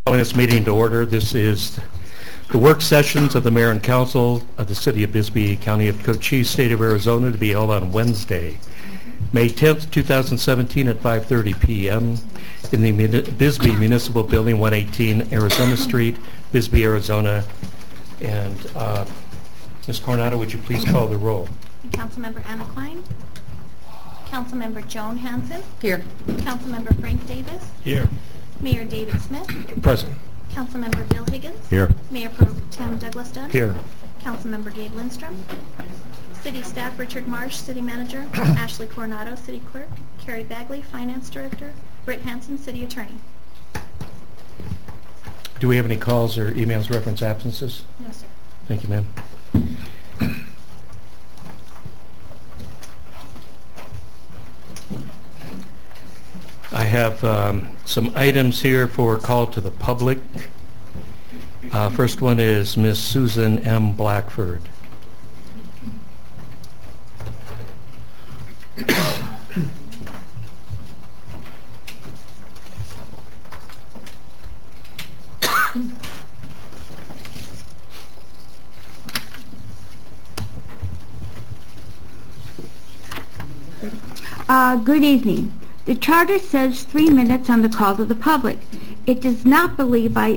Calling this meeting to order. This is the work sessions of the Mayor and Council of the City of Bisbee, County of Cochise, State of Arizona, to be held on Wednesday, May 10th, 2017 at 5:30 p.m. in the Bisbee Municipal Building, 118 Arizona Street, Bisbee, Arizona. And Ms. Coronado, would you please call the roll? Councilmember Anna Klein. Councilmember Joan Hanson. Here. Councilmember Frank Davis. Here. Mayor David Smith. Present. Councilmember Bill Higgins. Here. Mayor Pro Tem Douglas Dunn. Here. Councilmember Gabe Lindstrom. City Staff Richard Marsh, City Manager. Ashley Coronado, City Clerk. Carrie Bagley, Finance Director. Britt Hanson, City Attorney. Do we have any calls or emails reference absences? No, sir. Thank you, ma'am. I have some items here for call to the public. First one is Ms. Susan M. Blackford. Good evening. The charter says 3 minutes on the call to the public. It does not limit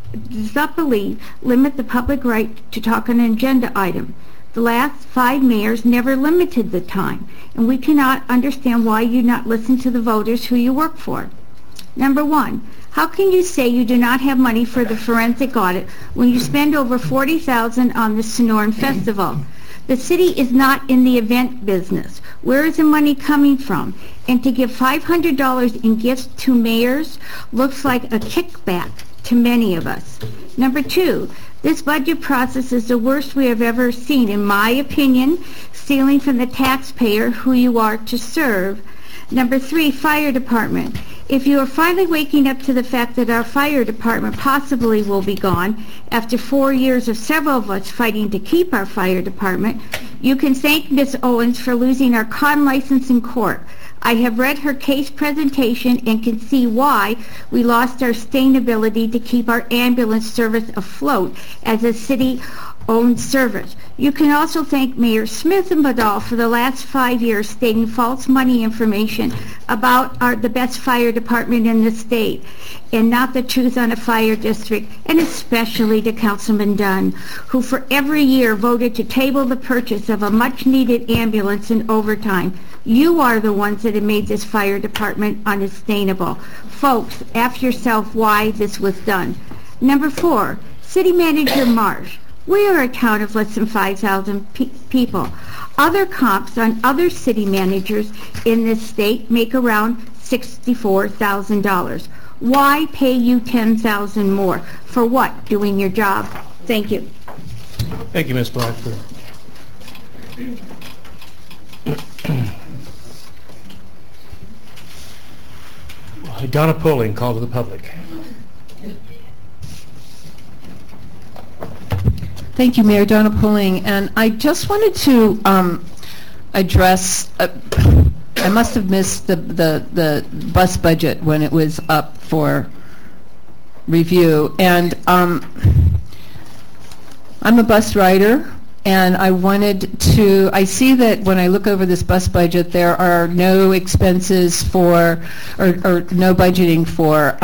the public right to talk on an agenda item. The last 5 mayors never limited the time, and we cannot understand why you not listen to the voters who you work for. Number 1, how can you say you do not have money for the forensic audit when you spend over $40,000 on the Sonoran Festival? The city is not in the event business. Where is the money coming from? And to give $500 in gifts to mayors looks like a kickback to many of us. Number 2, this budget process is the worst we have ever seen, in my opinion, stealing from the taxpayer who you are to serve. Number 3, fire department. If you are finally waking up to the fact that our fire department possibly will be gone after 4 years of several of us fighting to keep our fire department, you can thank Ms. Owens for losing our con license in court. I have read her case presentation and can see why we lost our sustainability to keep our ambulance service afloat as a city-owned service. You can also thank Mayor Smith and Badal for the last 5 years stating false money information about the best fire department in the state and not the truth on a fire district, and especially to Councilman Dunn, who for every year voted to table the purchase of a much-needed ambulance in overtime. You are the ones that have made this fire department unsustainable. Folks, ask yourself why this was done. Number 4, City Manager Marsh. We are a town of less than 5,000 people. Other comps on other city managers in this state make around $64,000. Why pay you $10,000 more? For what? Doing your job. Thank you. Thank you, Ms. Blackford. Donna Poling, call to the public. Thank you, Mayor. Donna Poling. And I just wanted to address, I must have missed the bus budget when it was up for review. And I'm a bus rider, and I wanted to, I see that when I look over this bus budget, there are no expenses for, or no budgeting for,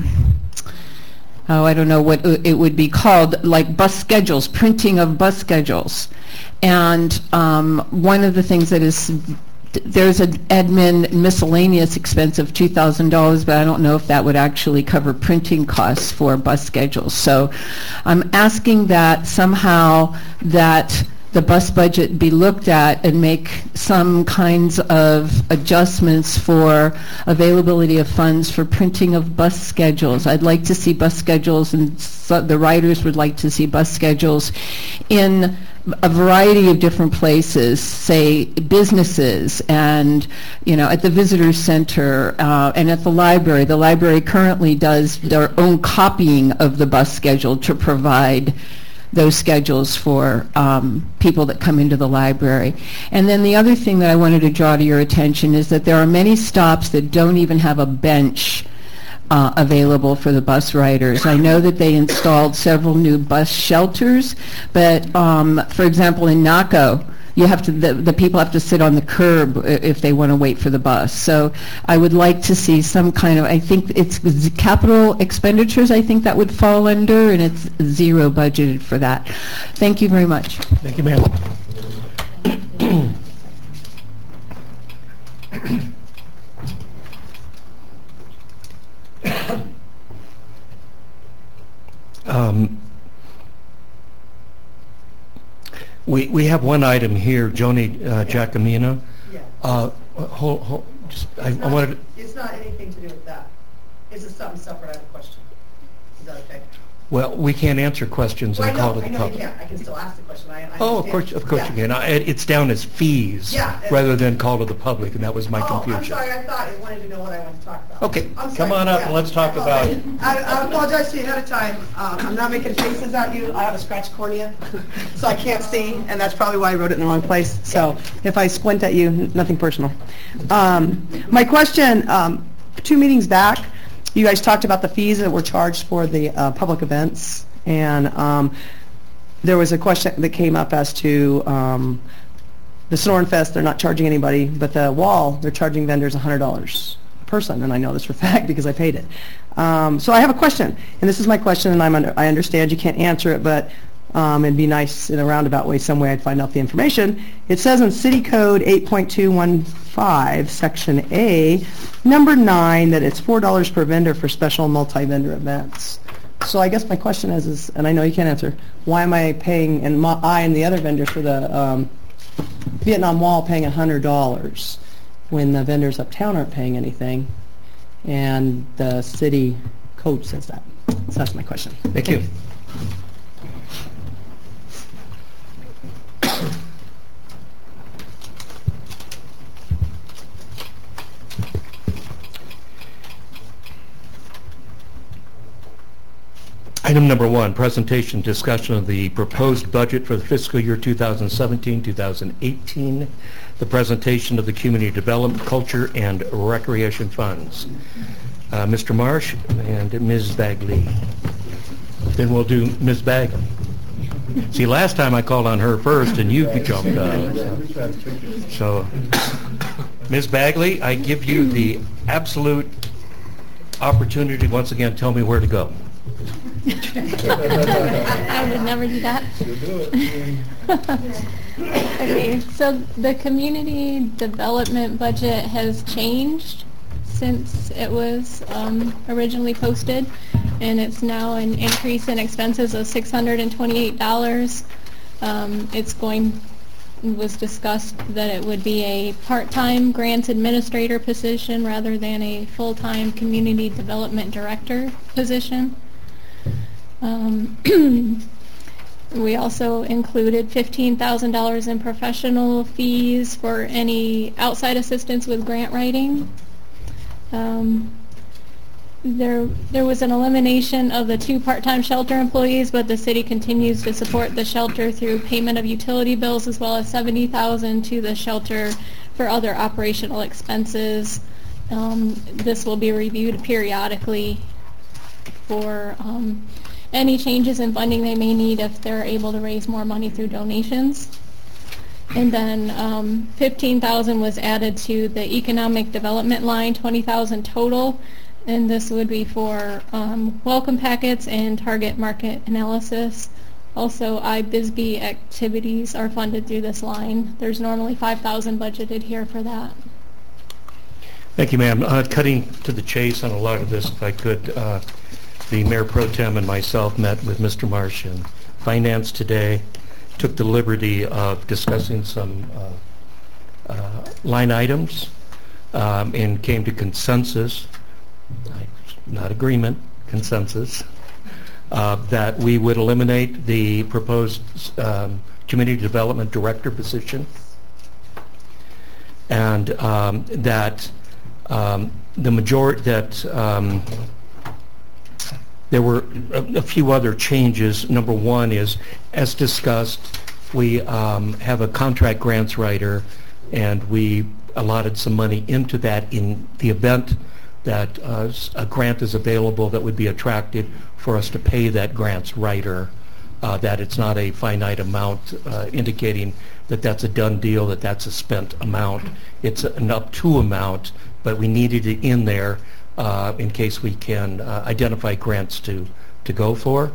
I don't know what it would be called, like bus schedules, printing of bus schedules. And one of the things that is, there's an admin miscellaneous expense of $2,000, but I don't know if that would actually cover printing costs for bus schedules. So I'm asking that somehow that the bus budget be looked at and make some kinds of adjustments for availability of funds for printing of bus schedules. I'd like to see bus schedules, and the riders would like to see bus schedules in a variety of different places, say businesses, and at the visitor center and at the library. The library currently does their own copying of the bus schedule to provide those schedules for people that come into the library. And then the other thing that I wanted to draw to your attention is that there are many stops that don't even have a bench available for the bus riders. I know that they installed several new bus shelters, but for example, in Naco, you have to, the people have to sit on the curb if they want to wait for the bus. So I would like to see some kind of, I think it's capital expenditures, I think that would fall under, and it's zero budgeted for that. Thank you very much. Thank you, ma'am. We have one item here, Joni Giacomino. Yeah. I wanted. It's not anything to do with that. It's just something separate. I have a question. Is that okay? Well, we can't answer questions Well, and call to I the know you public. can't. I can still ask the question. I Oh, of understand. course Yeah. you can. It's down as fees Yeah. rather than call to the public, and that was my Oh, I'm confusion. sorry. I thought you wanted to know what I wanted to talk about. Okay, I'm come sorry. on up Yeah. and let's talk about it. I apologize to you ahead of time. I'm not making faces at you. I have a scratched cornea, so I can't see, and that's probably why I wrote it in the wrong place. So if I squint at you, nothing personal. My question, 2 meetings back, you guys talked about the fees that were charged for the public events, and there was a question that came up as to the Sonoran Fest, they're not charging anybody, but the wall, they're charging vendors $100 a person, and I know this for a fact because I paid it. So I have a question, and this is my question, and I understand you can't answer it, but it'd be nice in a roundabout way, some way I'd find out the information. It says in City Code 8.215, Section A, number 9, that it's $4 per vendor for special multi-vendor events. So I guess my question is, and I know you can't answer, why am I paying, and I and the other vendors for the Vietnam Wall paying $100 when the vendors uptown aren't paying anything, and the city code says that? So that's my question. Thank you. Item number 1, presentation discussion of the proposed budget for the fiscal year 2017-2018, the presentation of the Community Development, Culture, and Recreation Funds. Mr. Marsh and Ms. Bagley. Then we'll do Ms. Bagley. See, last time I called on her first and you jumped up. So, Ms. Bagley, I give you the absolute opportunity to once again tell me where to go. I would never do that. Okay, so the community development budget has changed since it was originally posted, and it's now an increase in expenses of $628. It was discussed that it would be a part-time grants administrator position rather than a full-time community development director position. We also included $15,000 in professional fees for any outside assistance with grant writing. There was an elimination of the 2 part-time shelter employees, but the city continues to support the shelter through payment of utility bills, as well as $70,000 to the shelter for other operational expenses. This will be reviewed periodically for any changes in funding they may need if they're able to raise more money through donations. And then $15,000 was added to the economic development line, $20,000 total, and this would be for welcome packets and target market analysis. Also, iBisbee activities are funded through this line. There's normally $5,000 budgeted here for that. Thank you, ma'am. Cutting to the chase on a lot of this, if I could, the Mayor Pro Tem and myself met with Mr. Marsh in Finance today, took the liberty of discussing some line items, and came to consensus, not agreement, consensus, that we would eliminate the proposed Community Development Director position, and that the majority, that there were a few other changes. Number 1 is, as discussed, we have a contract grants writer, and we allotted some money into that in the event that a grant is available that would be attractive for us to pay that grant's writer, that it's not a finite amount indicating that that's a done deal, that that's a spent amount. It's an up to amount, but we needed it in there in case we can identify grants to go for.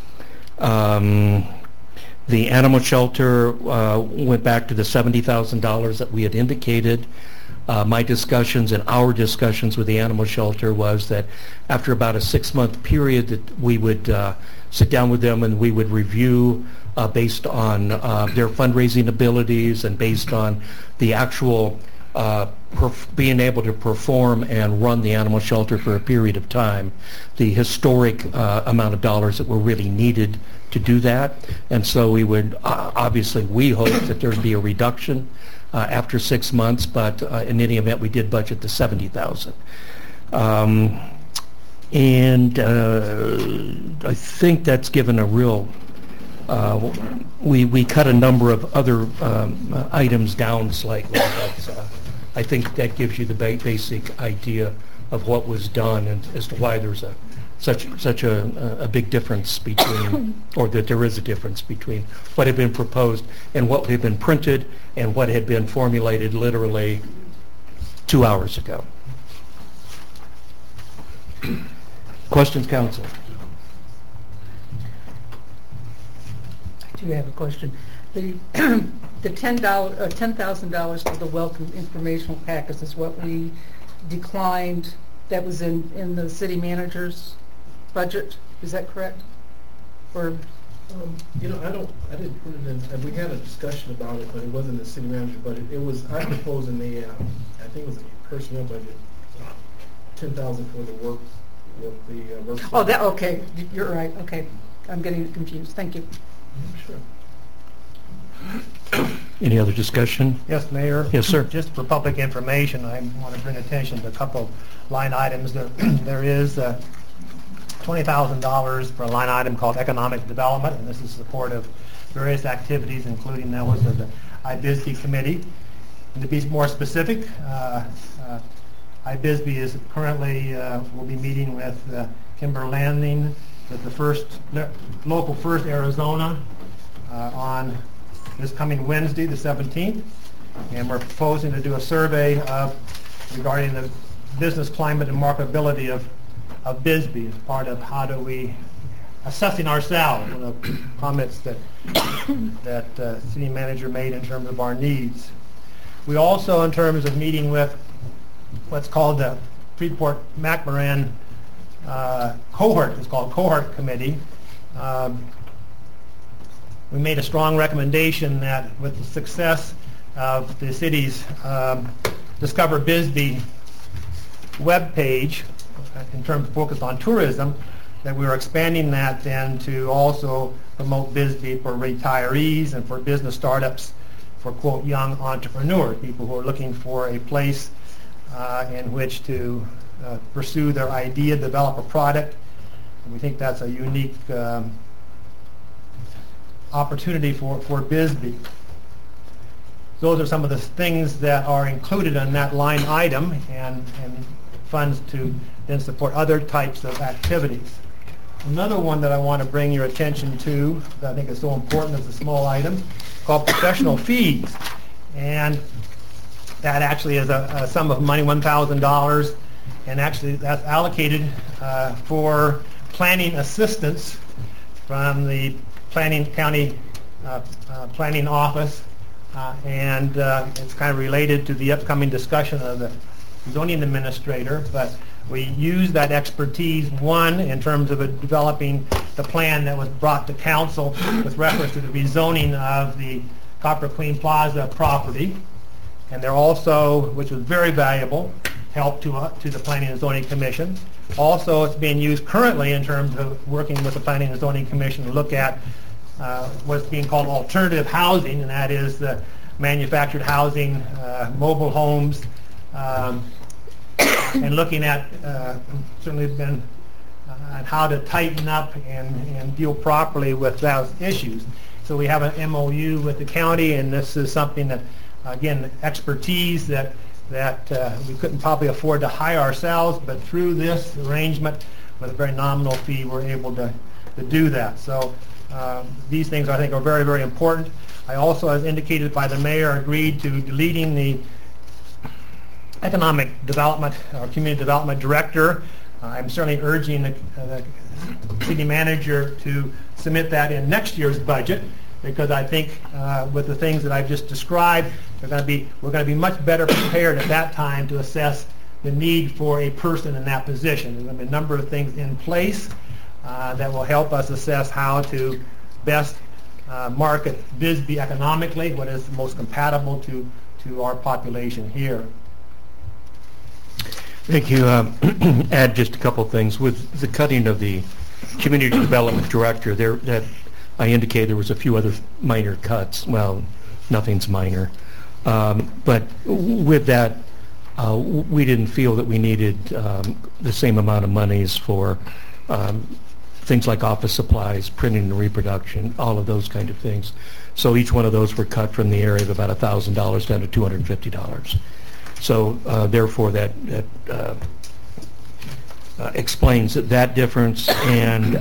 The animal shelter went back to the $70,000 that we had indicated. My discussions and our discussions with the animal shelter was that after about a 6-month period that we would sit down with them and we would review based on their fundraising abilities and based on the actual being able to perform and run the animal shelter for a period of time, the historic amount of dollars that were really needed to do that. And so we would, obviously, we hope that there'd be a reduction after 6 months, but in any event, we did budget the $70,000. And I think that's given a real, we cut a number of other items down slightly, but I think that gives you the basic idea of what was done and as to why there's such a big difference between, or that there is a difference between what had been proposed and what had been printed and what had been formulated literally 2 hours ago. Questions, council? I do have a question. The $10,000 for the welcome informational packets is what we declined. That was in the city manager's budget. Is that correct? Or I didn't put it in. We had a discussion about it, but it wasn't the city manager budget. It was, I proposed in the, I think it was the personnel budget, $10,000 for the work. Oh, that, okay. You're right. Okay. I'm getting confused. Thank you. Sure. Any other discussion? Yes, Mayor. Yes, sir. Just for public information, I want to bring attention to a couple line items. There is $20,000 for a line item called economic development, and this is support of various activities, including that was the IBISB committee. And to be more specific, IBISB is currently will be meeting with Kimber Landing with the local First Arizona on this coming Wednesday, the 17th, and we're proposing to do a survey regarding the business climate and marketability of Bisbee as part of how do we assessing ourselves. One of the comments that city manager made in terms of our needs. We also, in terms of meeting with what's called the Freeport-McMoran cohort, it's called Cohort Committee. We made a strong recommendation that with the success of the city's Discover Bisbee webpage, in terms of focus on tourism, that we were expanding that then to also promote Bisbee for retirees and for business startups, for, quote, young entrepreneurs, people who are looking for a place in which to pursue their idea, develop a product. And we think that's a unique opportunity for Bisbee. Those are some of the things that are included in that line item and funds to then support other types of activities. Another one that I want to bring your attention to that I think is so important as a small item called professional fees. And that actually is a sum of money, $1,000, and actually that's allocated for planning assistance from the county planning office, and it's kind of related to the upcoming discussion of the zoning administrator, but we use that expertise, one, in terms of developing the plan that was brought to council with reference to the rezoning of the Copper Queen Plaza property, and they're also, which was very valuable, help to the Planning and Zoning Commission. Also, it's being used currently in terms of working with the Planning and Zoning Commission to look at what's being called alternative housing, and that is the manufactured housing, mobile homes, and looking at certainly been on how to tighten up and deal properly with those issues. So we have an MOU with the county, and this is something that, again, expertise that that we couldn't probably afford to hire ourselves, but through this arrangement with a very nominal fee, we're able to do that. So these things I think are very, very important. I also, as indicated by the mayor, agreed to deleting the economic development or community development director. I'm certainly urging the city manager to submit that in next year's budget, because I think with the things that I've just described, we're going to be much better prepared at that time to assess the need for a person in that position. There's going to be a number of things in place that will help us assess how to best market Bisbee economically, what is most compatible to our population here. Thank you. Add just a couple of things. With the cutting of the community development director, that I indicated there was a few other minor cuts. Well, nothing's minor. But with that, we didn't feel that we needed the same amount of monies for things like office supplies, printing and reproduction, all of those kind of things. So each one of those were cut from the area of about $1,000 down to $250. So therefore that explains that difference. And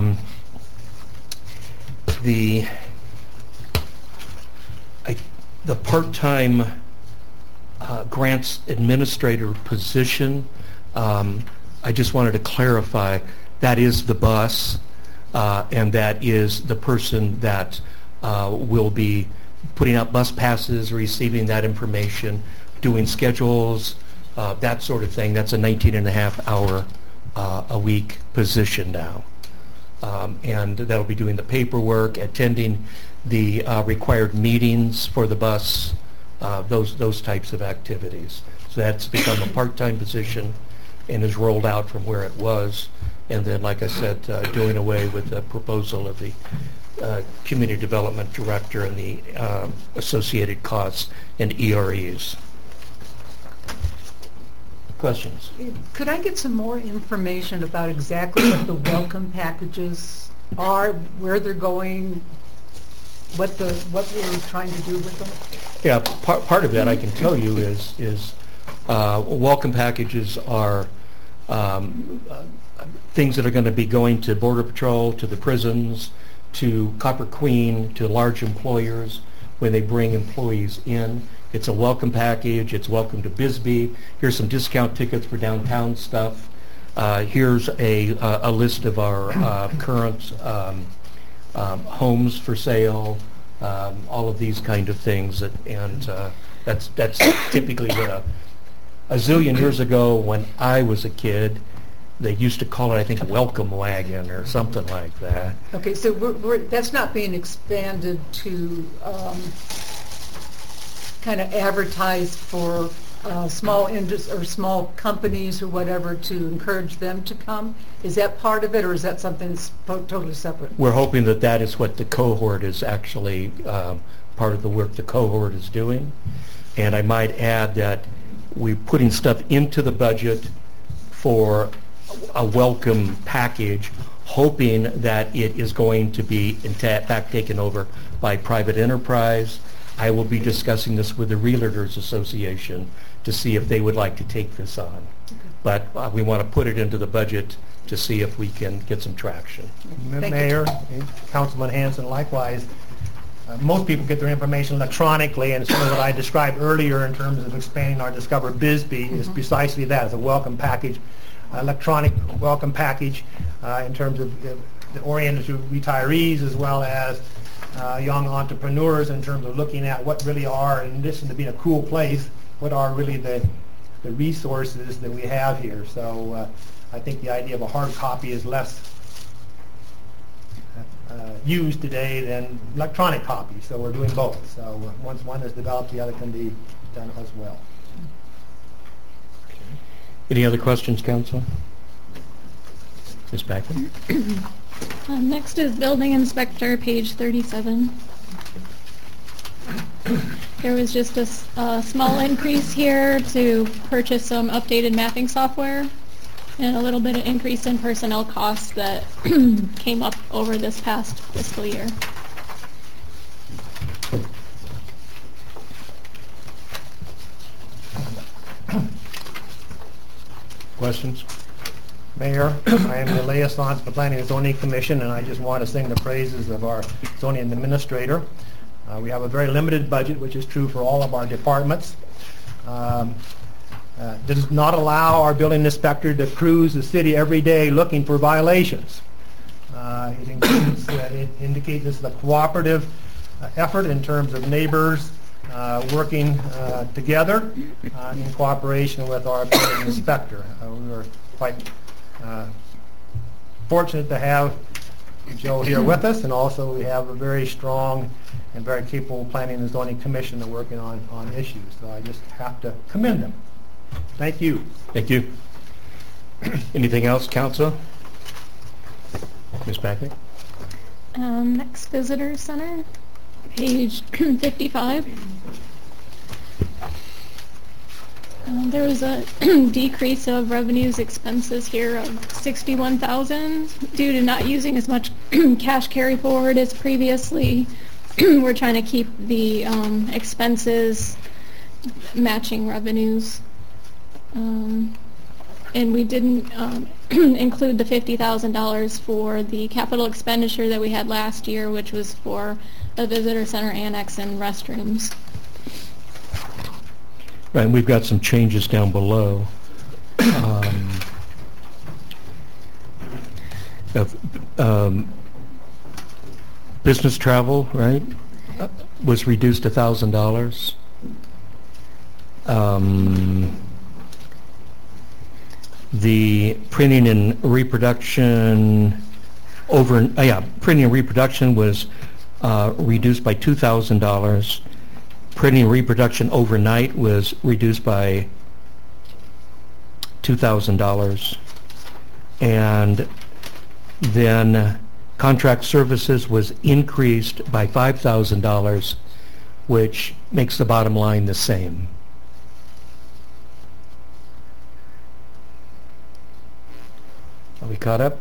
the part-time grants administrator position, I just wanted to clarify, that is the bus, and that is the person that will be putting out bus passes, receiving that information, doing schedules, that sort of thing. That's a 19.5-hour a week position now. And that'll be doing the paperwork, attending the required meetings for the bus, those types of activities. So that's become a part-time position and is rolled out from where it was. And then, like I said, doing away with the proposal of the community development director and the associated costs and EREs. Questions? Could I get some more information about exactly what the welcome packages are, where they're going, what we're trying to do with them? Yeah, part of that I can tell you is welcome packages are things that are going to be going to Border Patrol, to the prisons, to Copper Queen, to large employers when they bring employees in. It's a welcome package. It's welcome to Bisbee. Here's some discount tickets for downtown stuff. Here's a list of our current homes for sale, all of these kind of things. And that's typically what a zillion years ago when I was a kid, they used to call it, I think, a welcome wagon or something like that. Okay, so that's not being expanded to kind of advertise for small companies or whatever to encourage them to come? Is that part of it, or is that something that's totally separate? We're hoping that is what the cohort is actually part of the work the cohort is doing. And I might add that we're putting stuff into the budget for a welcome package, hoping that it is going to be in fact taken over by private enterprise. I will be discussing this with the Realtors Association to see if they would like to take this on. Okay. But we want to put it into the budget to see if we can get some traction. Mayor, Councilman Hanson, likewise, most people get their information electronically, and some of what I described earlier in terms of expanding our Discover Bisbee is precisely that. It's a welcome package, electronic welcome package in terms of oriented to retirees as well as young entrepreneurs in terms of looking at what really are, in addition to being a cool place, what are really the resources that we have here. So I think the idea of a hard copy is less used today than electronic copies, so we're doing both. So once one is developed, the other can be done as well. Okay. Any other questions, Council? Ms. Packard? Next is Building Inspector, page 37. There was just a small increase here to purchase some updated mapping software and a little bit of increase in personnel costs that came up over this past fiscal year. questions? Mayor, I am the liaison to the Planning and Zoning Commission, and I just want to sing the praises of our zoning administrator. We have a very limited budget, which is true for all of our departments. Does not allow our building inspector to cruise the city every day looking for violations. It indicates this is a cooperative effort in terms of neighbors working together in cooperation with our building inspector. We were quite fortunate to have Joe here with us, and also we have a very strong and very capable Planning and Zoning Commission that are working on issues. So I just have to commend them. Thank you. Thank you. Anything else, Council? Ms. Bagley? Next, Visitor Center, page 55. There was a decrease of revenues expenses here of $61,000 due to not using as much cash carry forward as previously. We're trying to keep the expenses matching revenues. And we didn't include the $50,000 for the capital expenditure that we had last year, which was for the visitor center annex and restrooms. Right, and we've got some changes down below. Business travel, right, was reduced to $1,000. The printing and reproduction printing and reproduction was reduced by $2,000. Printing and reproduction overnight was reduced by $2,000. And then contract services was increased by $5,000, which makes the bottom line the same. Are we caught up?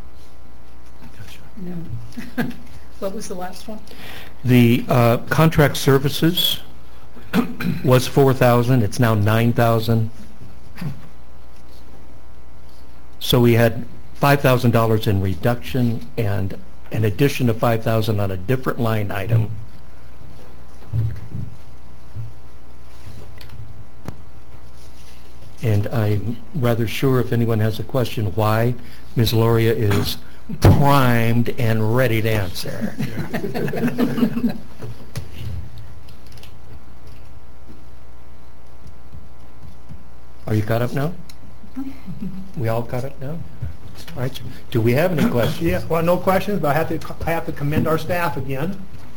No. What was the last one? The contract services was $4,000. It's now $9,000. So we had $5,000 in reduction and an addition of $5,000 on a different line item. And I'm rather sure if anyone has a question why, Ms. Loria is primed and ready to answer. Are you caught up now? We all caught up now? All right. Do we have any questions? Yeah, well, no questions, but I have to commend our staff again.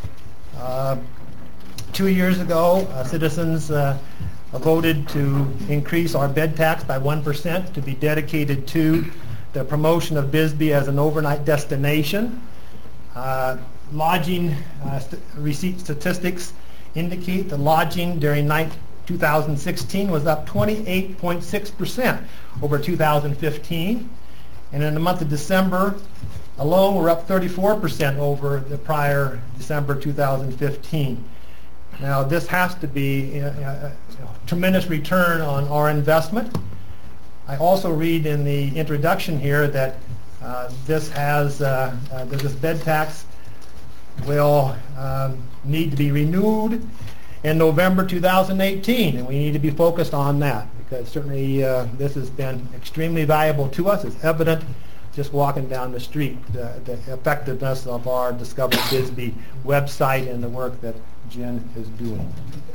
2 years ago, citizens voted to increase our bed tax by 1% to be dedicated to the promotion of Bisbee as an overnight destination. Lodging receipt statistics indicate the lodging during 2016 was up 28.6% over 2015. And in the month of December alone, we're up 34% over the prior December 2015. Now, this has to be a tremendous return on our investment. I also read in the introduction here that this bed tax will need to be renewed in November 2018, and we need to be focused on that because certainly this has been extremely valuable to us. It's evident just walking down the street, the effectiveness of our Discover Bisbee website and the work that Jen is doing.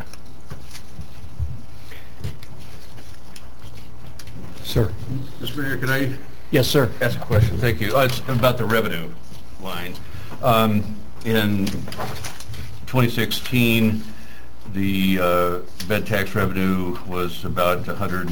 Sir. Mr. Mayor, could I Yes, sir. ask a question? Thank you. It's about the revenue line. In 2016, the bed tax revenue was about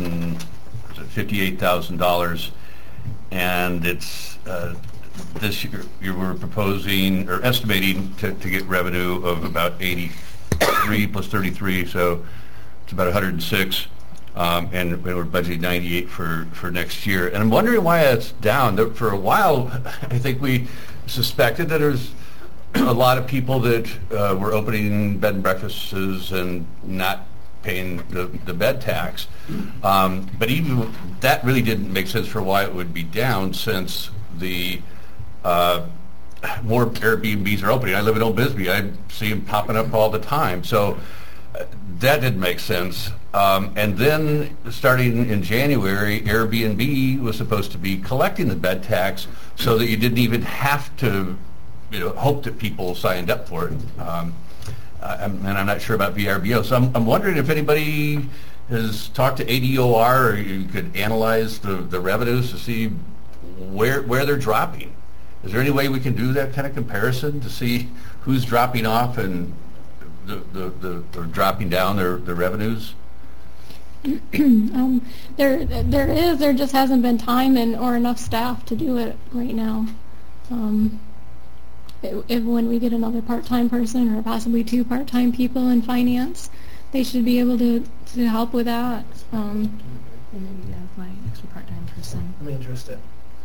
$158,000, and it's this year you were proposing or estimating to get revenue of about 83 plus 33, so it's about 106. And we're budgeting 98 for next year. And I'm wondering why that's down. For a while, I think we suspected that there's a lot of people that were opening bed and breakfasts and not paying the bed tax. But even that really didn't make sense for why it would be down, since the more Airbnbs are opening. I live in Old Bisbee. I see them popping up all the time. So that didn't make sense. And then starting in January, Airbnb was supposed to be collecting the bed tax so that you didn't even have to, hope that people signed up for it. And I'm not sure about VRBO. So I'm wondering if anybody has talked to ADOR, or you could analyze the revenues to see where they're dropping. Is there any way we can do that kind of comparison to see who's dropping off and or dropping down their revenues? There just hasn't been time or enough staff to do it right now. When we get another part-time person, or possibly 2 part-time people in finance, they should be able to help with that. Maybe have my extra part-time person. Let me address that.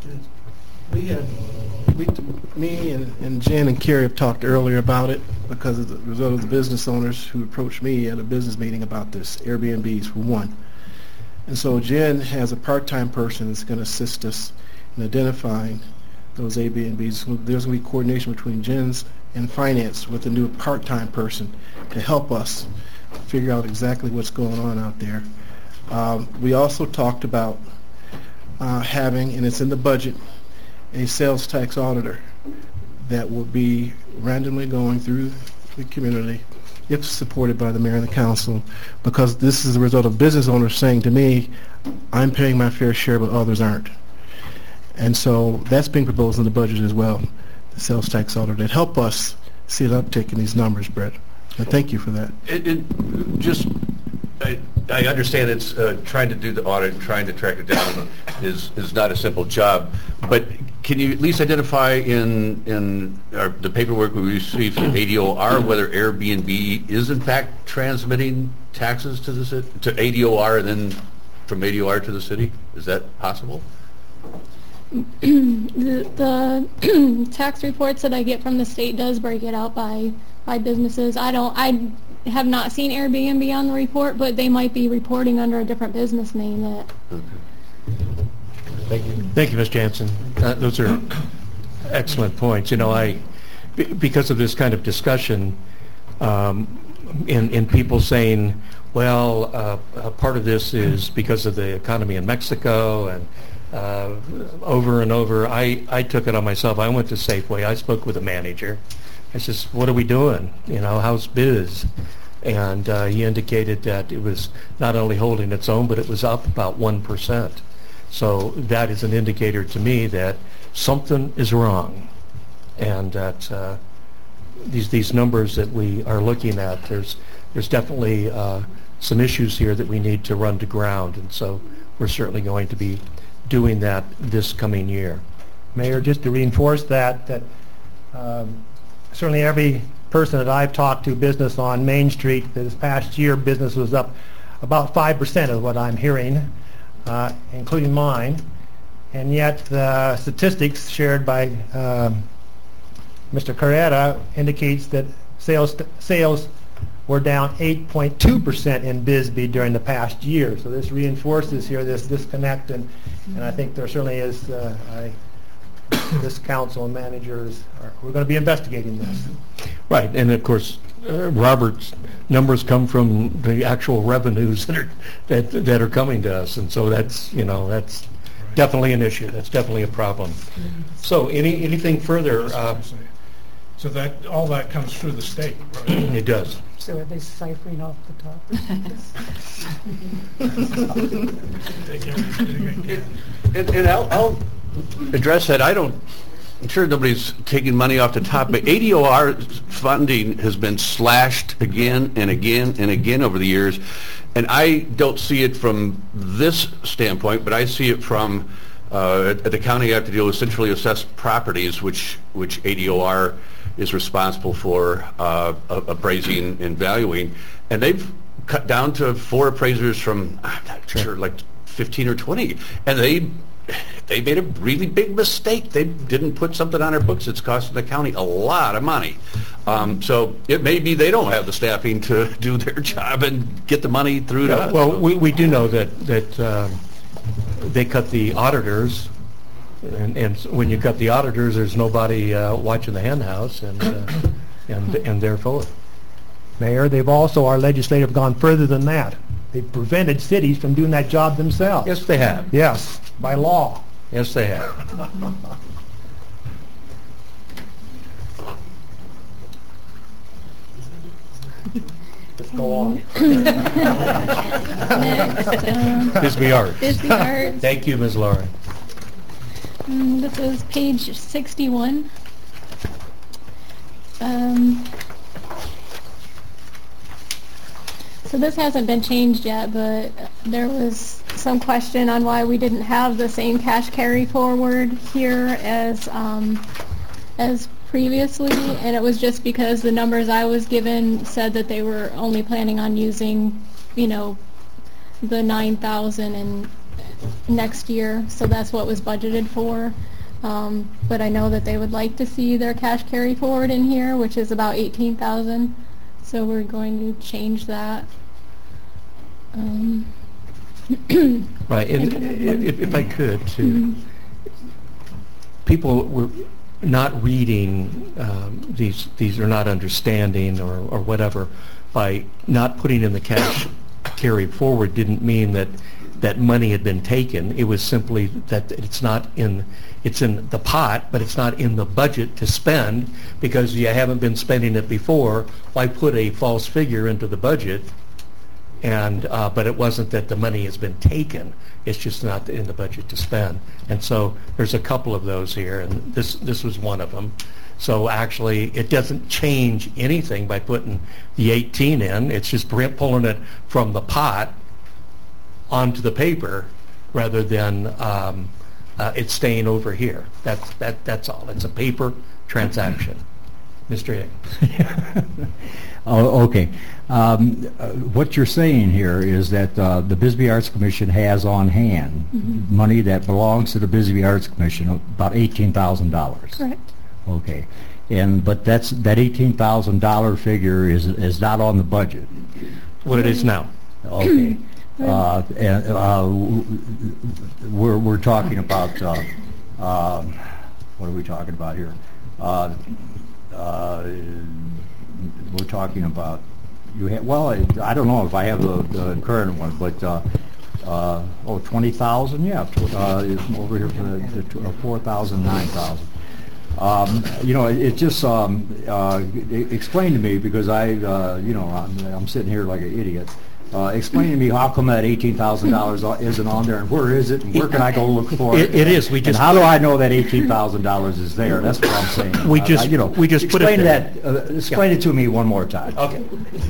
Me and Jen and Carrie have talked earlier about it because of the result of the business owners who approached me at a business meeting about this, Airbnbs for one. And so Jen has a part-time person that's going to assist us in identifying those Airbnbs. So there's going to be coordination between Jen's and finance with a new part-time person to help us figure out exactly what's going on out there. We also talked about having, and it's in the budget, a sales tax auditor that will be randomly going through the community, if supported by the mayor and the council, because this is the result of business owners saying to me, I'm paying my fair share, but others aren't. And so that's being proposed in the budget as well, the sales tax auditor, that help us see an uptick in these numbers, Brett. And thank you for that. I understand it's trying to do the audit, trying to track it down is not a simple job, but can you at least identify in the paperwork we received from ADOR whether Airbnb is in fact transmitting taxes to the city, to ADOR, and then from ADOR to the city? Is that possible? The tax reports that I get from the state does break it out by businesses. I have not seen Airbnb on the report, but they might be reporting under a different business name. That. Okay. Thank you. Thank you, Ms. Jansen. Those are excellent points. Because of this kind of discussion, in people saying, well, part of this is because of the economy in Mexico, and over and over, I took it on myself. I went to Safeway. I spoke with a manager. I said, what are we doing? How's biz? And he indicated that it was not only holding its own, but it was up about 1%. So that is an indicator to me that something is wrong, and that these numbers that we are looking at, there's definitely some issues here that we need to run to ground, and so we're certainly going to be doing that this coming year. Mayor, just to reinforce that certainly every person that I've talked to business on Main Street this past year, business was up about 5% is what I'm hearing, including mine. And yet the statistics shared by Mr. Carrera indicates that sales were down 8.2% in Bisbee during the past year. So this reinforces here this disconnect, and I think there certainly is this council and managers we're going to be investigating this. Right, and of course Robert's numbers come from the actual revenues that are coming to us, and so that's that's definitely an issue. That's definitely a problem. So anything further? So that all that comes through the state, right? It does. So are they ciphering off the top? And I'll address that. I'm sure nobody's taking money off the top, but ADOR funding has been slashed again and again and again over the years, and I don't see it from this standpoint, but I see it from at the county I have to deal with centrally assessed properties, which ADOR is responsible for appraising and valuing, and they've cut down to 4 appraisers from, I'm not sure, like 15 or 20, and they they made a really big mistake. They didn't put something on their books that's costing the county a lot of money. So it may be they don't have the staffing to do their job and get the money through to us. Well, we do know that they cut the auditors, and when you cut the auditors, there's nobody watching the hen house, and therefore. Mayor, they've also, our legislative, gone further than that. They've prevented cities from doing that job themselves. Yes, they have. Yes, by law. Yes, they have. Let's go on. Next, Bisbee Arts. Bisbee Arts. Thank you, Ms. Laurie. This is page 61. So this hasn't been changed yet, but there was some question on why we didn't have the same cash carry forward here as previously, and it was just because the numbers I was given said that they were only planning on using, you know, the 9,000 in next year, so that's what was budgeted for. But I know that they would like to see their cash carry forward in here, which is about 18,000. So we're going to change that. Right, and if I could, too, people were not reading these are not understanding or whatever. By not putting in the cash carry forward didn't mean that money had been taken. It was simply that it's in the pot, but it's not in the budget to spend because you haven't been spending it before. Why put a false figure into the budget? And but it wasn't that the money has been taken. It's just not in the budget to spend. And so there's a couple of those here, and this was one of them. So actually, it doesn't change anything by putting the 18 in. It's just pulling it from the pot onto the paper rather than it's staying over here. That's all. It's a paper transaction. Mr. Higgins. Oh, okay. What you're saying here is that the Bisbee Arts Commission has on hand money that belongs to the Bisbee Arts Commission, about $18,000. Correct. Okay. But that $18,000 figure is not on the budget. What it is now. Okay. We're talking about what are we talking about here? We're talking about I don't know if I have the current one, but 20,000, yeah, over here for the 4,000, 9,000. It just explain to me, because I'm sitting here like an idiot. Explain to me how come that $18,000 isn't on there, and where is it, and where can I go look for it? It is. And how do I know that $18,000 is there? That's what I'm saying. We just put it there. Explain it to me one more time. Okay.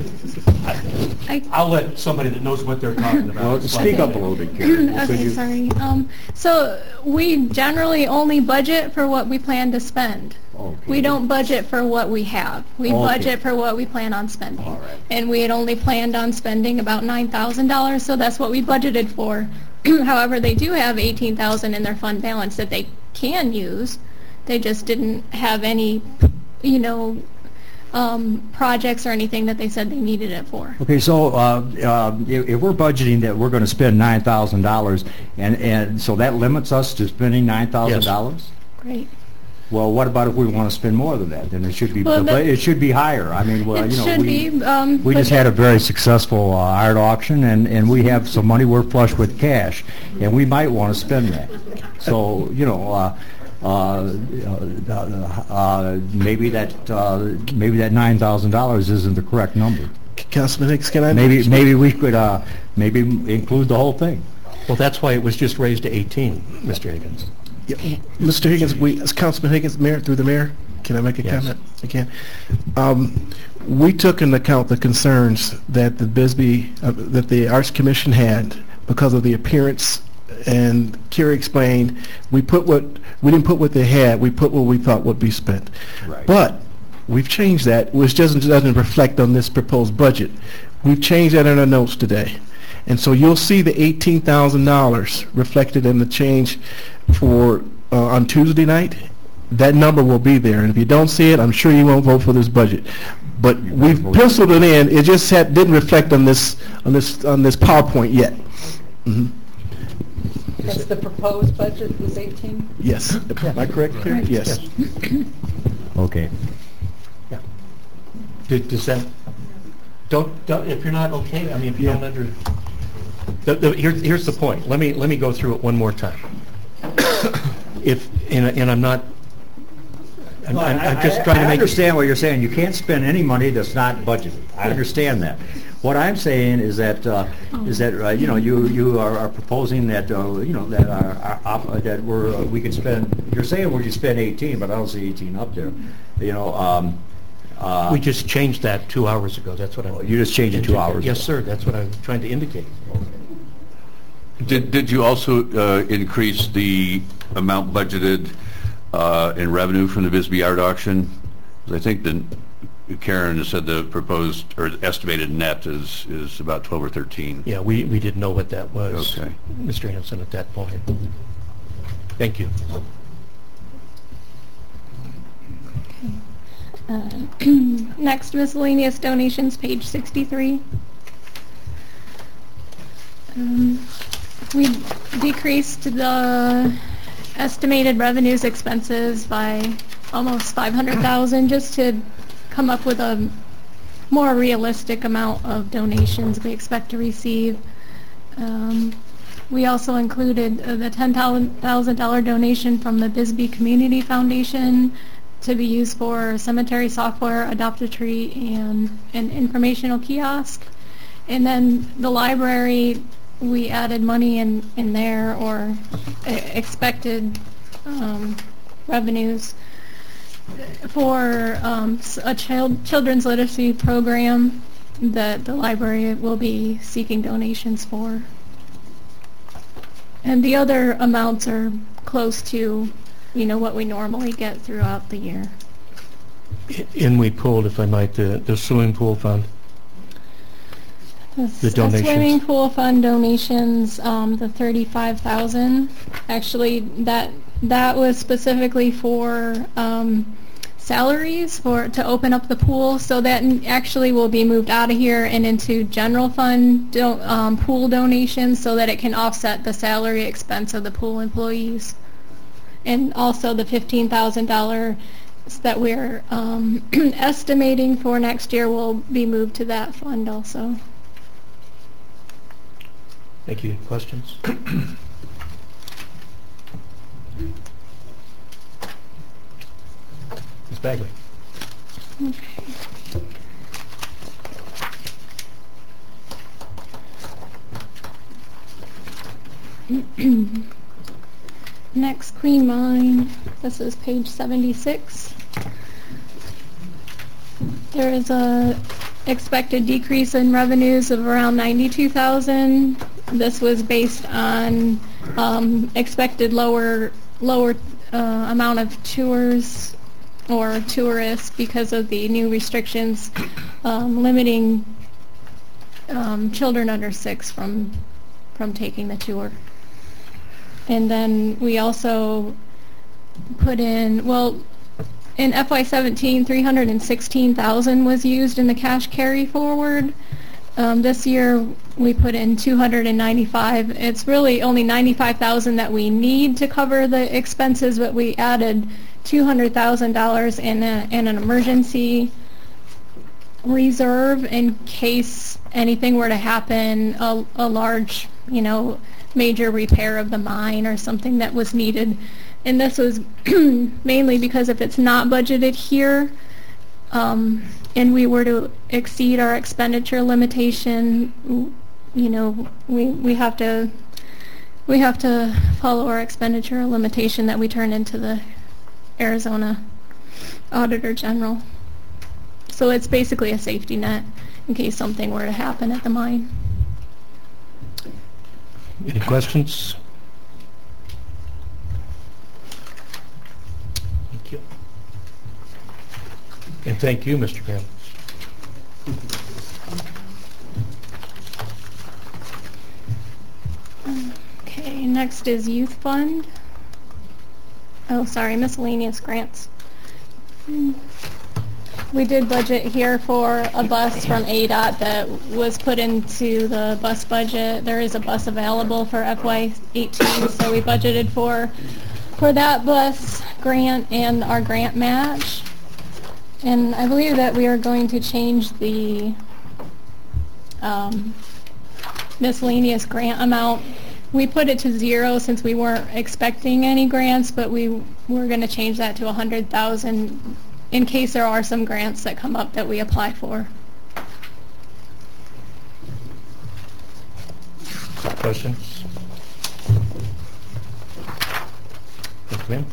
I'll let somebody that knows what they're talking about. Well, speak up a little bit, Karen. Okay, sorry. So we generally only budget for what we plan to spend. Okay. We don't budget for what we have. We budget for what we plan on spending. All right. And we had only planned on spending about $9,000, so that's what we budgeted for. However, they do have $18,000 in their fund balance that they can use. They just didn't have any, projects or anything that they said they needed it for. Okay, so if we're budgeting that we're going to spend $9,000, and so that limits us to spending $9,000? Yes. Great. Well, what about if we want to spend more than that? Then it should be it should be higher. I mean, well, we just had a very successful art auction, and we have some money. We're flush with cash, and we might want to spend that. So maybe that $9,000 isn't the correct number. Councilman Hicks, can I? Maybe we could maybe include the whole thing. Well, that's why it was just raised to 18, Mr. Higgins. Yeah. Mr. Higgins, as Councilman Higgins, through the mayor, can I make a comment? I can. We took into account the concerns that that the Arts Commission had because of the appearance, and Kerry explained we didn't put what they had, we put what we thought would be spent. Right. But we've changed that, which doesn't reflect on this proposed budget. We've changed that in our notes today. And so you'll see the $18,000 reflected in the change for on Tuesday night. That number will be there. And if you don't see it, I'm sure you won't vote for this budget. But we've penciled it in. It just didn't reflect on this PowerPoint yet. Mm-hmm. That's the proposed budget was 18? Yes. Am I correct here? Yes. Okay. Yeah. Does that, don't, if you're not okay, I mean, if you don't here's the point. Let me go through it one more time. And I'm not, I'm just trying to make... I understand what you're saying. You can't spend any money that's not budgeted. I understand that. What I'm saying is that you know, you are proposing that you know, that we can spend. You're saying we can spend 18, but I don't see 18 up there. You know. We just changed that 2 hours ago. That's what I'm... You just changed it 2 hours Yes, ago. sir. That's what I'm trying to indicate. Did you also increase the amount budgeted in revenue from the Bisbee Art Auction? 'Cause I think that Karen has said the proposed or estimated net is about 12 or 13. Yeah, we didn't know what that was, Okay. Mr. Hanson, at that point. Thank you. Next, miscellaneous donations, page 63. We decreased the estimated revenues expenses by almost 500,000 just to come up with a more realistic amount of donations we expect to receive. We also included the $10,000 donation from the Bisbee Community Foundation to be used for cemetery software, adopt-a-tree, and an informational kiosk. And then the library, we added money in there, or expected revenues for a children's literacy program that the library will be seeking donations for. And the other amounts are close to, you know, what we normally get throughout the year. And we pulled, if I might, the swimming pool fund. The donations. Swimming pool fund donations, the 35,000. Actually, that was specifically for salaries to open up the pool. So that actually will be moved out of here and into general fund pool donations, so that it can offset the salary expense of the pool employees. And also the $15,000 that we're estimating for next year will be moved to that fund also. Thank you. Questions? Ms. Bagley. Okay. Next, Queen Mine. This is page 76. There is a expected decrease in revenues of around 92,000. This was based on expected lower amount of tours or tourists because of the new restrictions limiting children under 6 from taking the tour. And then we also put in, well, in FY17, 316,000 was used in the cash carry forward. This year we put in 295. It's really only 95,000 that we need to cover the expenses, but we added $200,000 in an emergency reserve in case anything were to happen, a large, you know, major repair of the mine or something that was needed. And this was mainly because if it's not budgeted here, and we were to exceed our expenditure limitation, you know, we have to follow our expenditure limitation that we turn into the Arizona Auditor General. So it's basically a safety net in case something were to happen at the mine. Any questions? Thank you. And thank you, Mr. Graham. Next is Youth Fund. Oh, sorry, miscellaneous grants. We did budget here for a bus from ADOT that was put into the bus budget. There is a bus available for FY18, so we budgeted for that bus grant and our grant match. And I believe that we are going to change the miscellaneous grant amount. We put it to 0 since we weren't expecting any grants, but we're going to change that to 100,000 in case there are some grants that come up that we apply for. Questions? Yes, ma'am.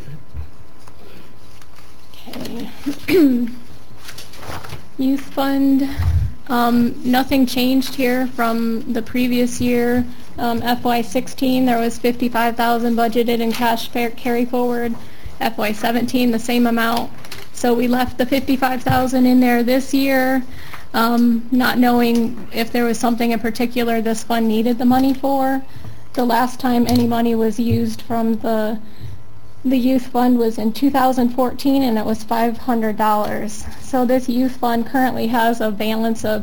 Okay. Youth Fund, nothing changed here from the previous year. FY16 there was $55,000 budgeted in cash carry forward. FY17 the same amount. So we left the $55,000 in there this year, not knowing if there was something in particular this fund needed the money for. The last time any money was used from the youth fund was in 2014, and it was $500. So this youth fund currently has a balance of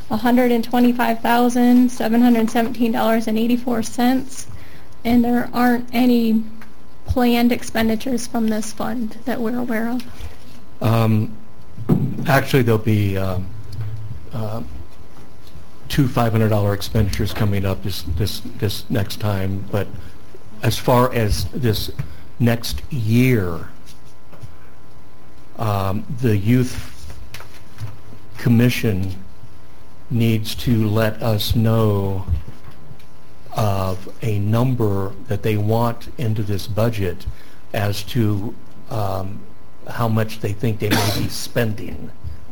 $125,717.84, and there aren't any planned expenditures from this fund that we're aware of. Actually, there'll be two $500 expenditures coming up this next time, but as far as this next year, the Youth Commission needs to let us know of a number that they want into this budget as to how much they think they may be spending.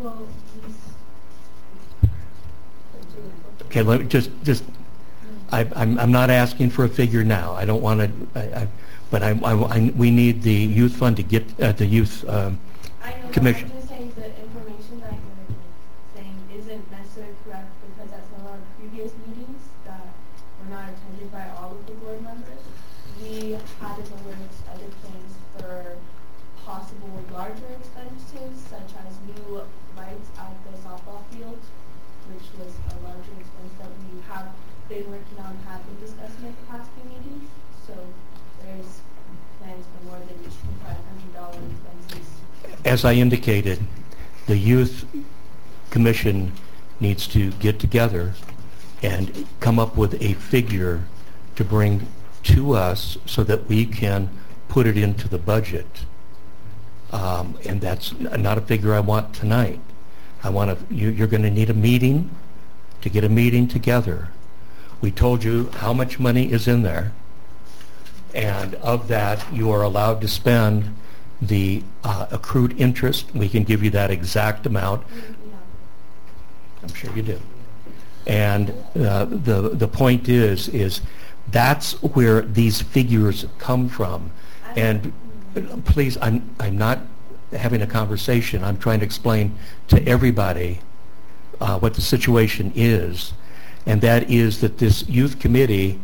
Okay, let me just I'm not asking for a figure now. I don't want to, but we need the youth fund to get the youth commission. I'm just saying the information that you're saying isn't necessarily correct, because at some of our previous meetings that were not attended by all of the board members, we had in the works other things for possible larger expenses, such as new lights at the softball field, which was a larger expense that we have been working on, have been discussing at the past few meetings. So there's plans for more than just $500 expenses. As I indicated, the Youth Commission needs to get together and come up with a figure to bring to us so that we can put it into the budget. And that's not a figure I want tonight. I want to. You're going to need a meeting to get a meeting together. We told you how much money is in there, and of that you are allowed to spend the accrued interest. We can give you that exact amount. I'm sure you do. And the point is that's where these figures come from. And please, I'm not having a conversation. I'm trying to explain to everybody what the situation is, and that is that this youth committee,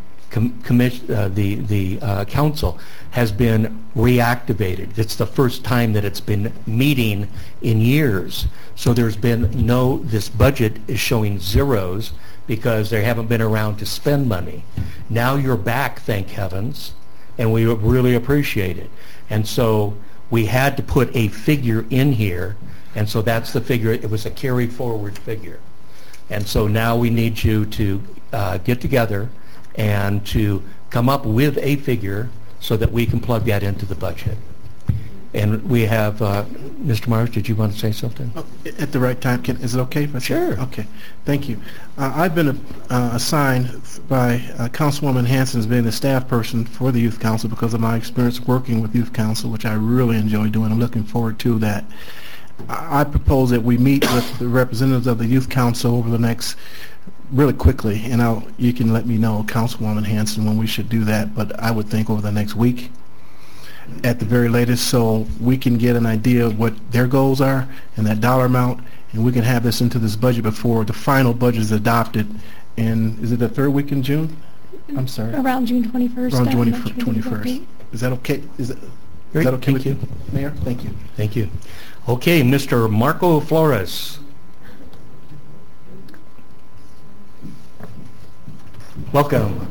the council, has been reactivated. It's the first time that it's been meeting in years. So there's been this budget is showing zeros because they haven't been around to spend money. Now you're back, thank heavens, and we really appreciate it. And so we had to put a figure in here, and so that's the figure. It was a carry forward figure. And so now we need you to get together and to come up with a figure so that we can plug that into the budget. And we have, Mr. Myers, did you want to say something? At the right time, is it okay? Sure. Okay, thank you. I've been assigned by Councilwoman Hanson as being the staff person for the Youth Council because of my experience working with Youth Council, which I really enjoy doing. I'm looking forward to that. I propose that we meet with the representatives of the Youth Council over the next, really quickly, and you can let me know, Councilwoman Hanson, when we should do that, but I would think over the next week at the very latest, so we can get an idea of what their goals are and that dollar amount, and we can have this into this budget before the final budget is adopted in, is it the third week in June? I'm sorry. Around June 21st. Around I'm June not sure the exact 21st. date. Is that okay? Is Great, that okay thank with you, you. Mayor? Thank you. Thank you. Okay, Mr. Marco Flores. Welcome.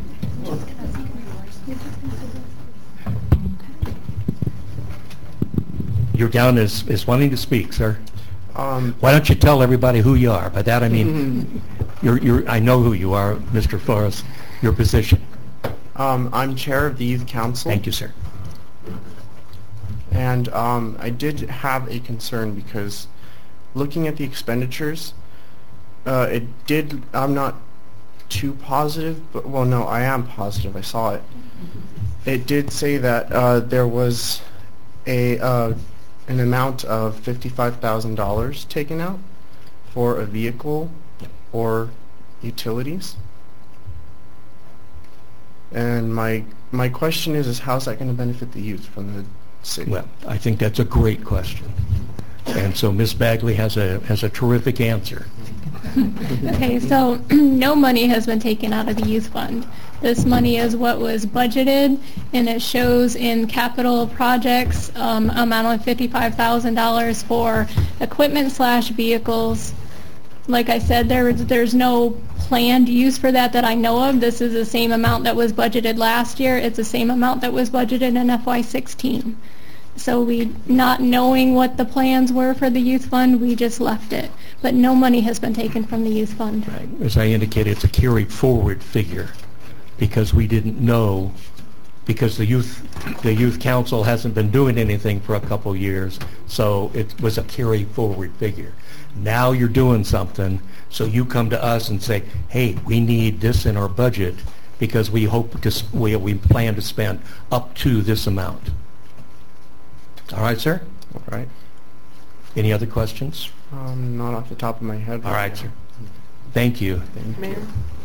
You're down as wanting to speak, sir. Why don't you tell everybody who you are? By that I mean, I know who you are, Mr. Flores, your position. I'm chair of the youth council. Thank you, sir. And I did have a concern because looking at the expenditures, I'm not too positive, but, well, no, I am positive. I saw it. It did say that there was an amount of $55,000 taken out for a vehicle or utilities. And my question is how's that going to benefit the youth from the city? Well, I think that's a great question. And so Ms. Bagley has a terrific answer. Okay, so no money has been taken out of the youth fund. This money is what was budgeted, and it shows in capital projects amount of $55,000 for equipment/vehicles. Like I said, there's no planned use for that I know of. This is the same amount that was budgeted last year. It's the same amount that was budgeted in FY16. So we, not knowing what the plans were for the youth fund, we just left it. But no money has been taken from the youth fund. Right. As I indicated, it's a carried forward figure because we didn't know, because the youth council hasn't been doing anything for a couple years, so it was a carry forward figure. Now you're doing something, so you come to us and say, hey, we need this in our budget because we hope to, we plan to spend up to this amount. All right, sir? All right. Any other questions? Not off the top of my head. All right, sir. Thank you. Mayor?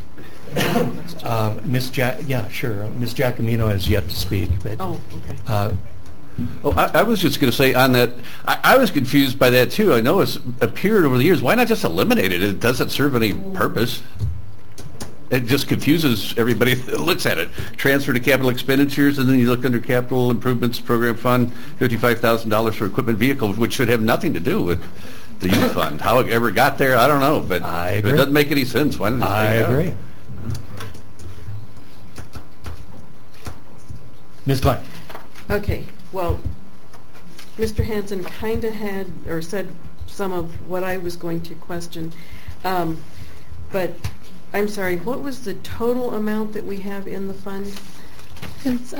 Ms. yeah, sure. Ms. Giacomino has yet to speak. But, Okay. I was just going to say on that, I was confused by that too. I know it's appeared over the years. Why not just eliminate it? It doesn't serve any purpose. It just confuses everybody that looks at it. Transfer to capital expenditures, and then you look under capital improvements program fund, $55,000 for equipment vehicles, which should have nothing to do with the youth fund. How it ever got there, I don't know, but if it doesn't make any sense. Why didn't I agree. Ms. Klein. Okay, well, Mr. Hansen kind of had, or said some of what I was going to question, but I'm sorry, what was the total amount that we have in the fund? It's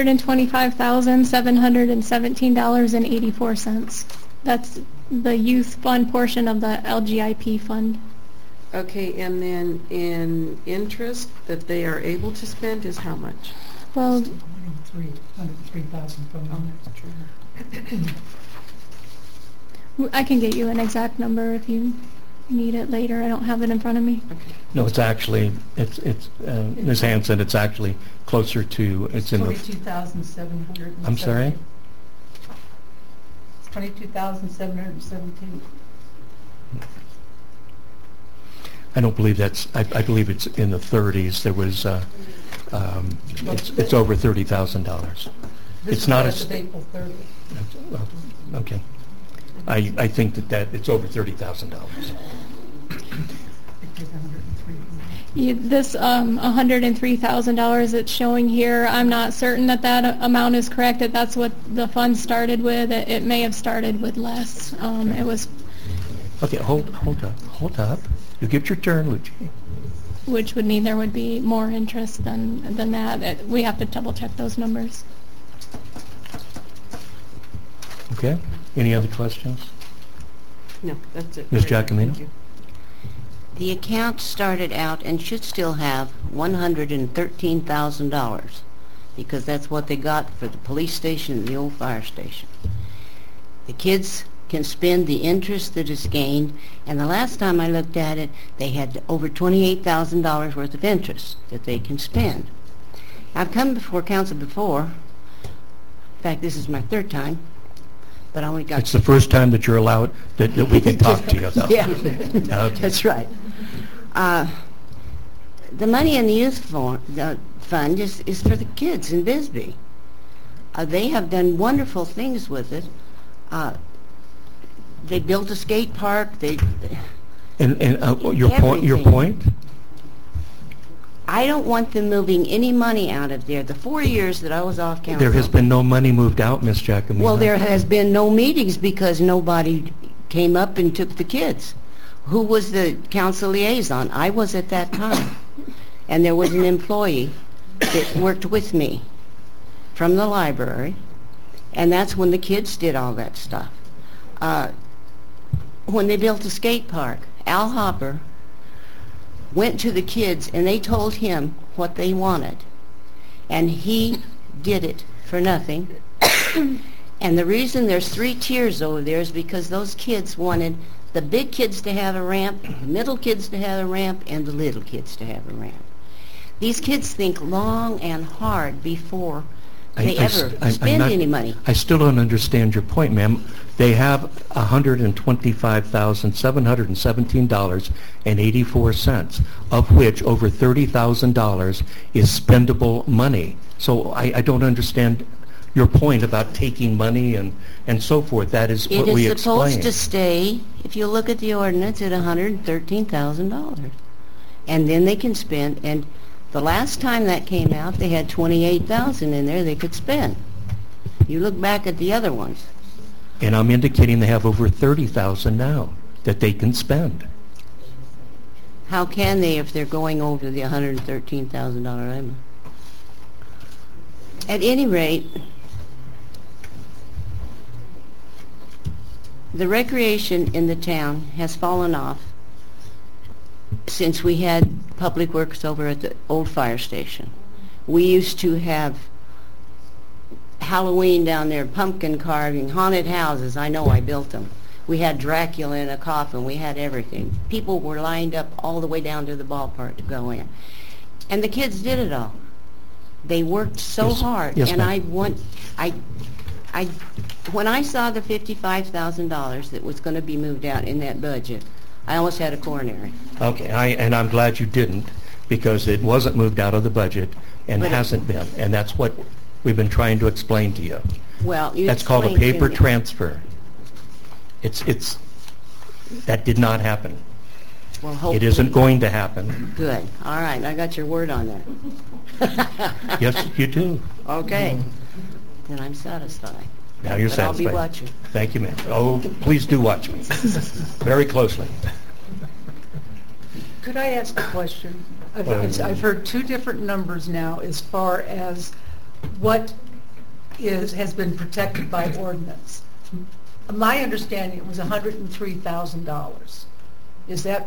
$125,717.84. That's the youth fund portion of the LGIP fund. Okay, and then in interest that they are able to spend is how much? Well, 103,000 from I can get you an exact number if you need it later. I don't have it in front of me. No, it's actually, Ms. Hanson, it's actually closer to, it's in the... 22,717. I'm sorry? It's 22,717. I don't believe that's, I believe it's in the 30s. There was, it's over $30,000. It's not as... April 30th. Okay. I think that it's over $30,000. This $103,000 it's showing here, I'm not certain that amount is correct, that that's what the fund started with. It may have started with less. It was... Okay, hold up. You get your turn, Luigi. Which would mean there would be more interest than that. We have to double check those numbers. Okay. Any other questions? No, that's it. Ms. Giacomino? Thank you. The account started out and should still have $113,000 because that's what they got for the police station and the old fire station. The kids can spend the interest that is gained, and the last time I looked at it, they had over $28,000 worth of interest that they can spend. I've come before council before. In fact, this is my third time. But I only got... It's the first time that you're allowed, that we can talk to you, though. Yeah, Okay. that's right. the money in the youth fund is for the kids in Bisbee. They have done wonderful things with it. They built a skate park. Your point? I don't want them moving any money out of there. The 4 years that I was off council. There has been no money moved out, Ms. Giacomino. Well, there has been no meetings because nobody came up and took the kids. Who was the council liaison? I was at that time. And there was an employee that worked with me from the library, and that's when the kids did all that stuff. When they built the skate park, Al Hopper went to the kids and they told him what they wanted, and he did it for nothing. And the reason there's 3 tiers over there is because those kids wanted the big kids to have a ramp, the middle kids to have a ramp, and the little kids to have a ramp. These kids think long and hard before they ever spend any money. I still don't understand your point, ma'am. They have $125,717.84, of which over $30,000 is spendable money. So I don't understand your point about taking money and so forth. That is what we It is supposed explained. to stay, if you look at the ordinance, at $113,000. And then they can spend, and the last time that came out, they had $28,000 in there they could spend. You look back at the other ones. And I'm indicating they have over $30,000 now that they can spend. How can they if they're going over the $113,000 limit? At any rate, the recreation in the town has fallen off since we had Public Works over at the old fire station. We used to have Halloween down there, pumpkin carving, haunted houses. I know I built them. We had Dracula in a coffin. We had everything. People were lined up all the way down to the ballpark to go in. And the kids did it all. They worked so hard. Yes, and ma'am. When I saw the $55,000 that was going to be moved out in that budget, I almost had a coronary. Okay, and I'm glad you didn't, because it wasn't moved out of the budget and But it- hasn't been. And that's what we've been trying to explain to you. Well, you That's called a explained to paper me. transfer. That did not happen. Well, It hopefully- isn't going to happen. Good. All right, I got your word on that. Yes, you do. Okay. Then I'm satisfied. Now you're But I'll satisfied. be watching. Thank you, ma'am. Oh, please do watch me very closely. Could I ask a question? I've heard 2 different numbers now as far as what has been protected by ordinance. My understanding, it was $103,000. Is that?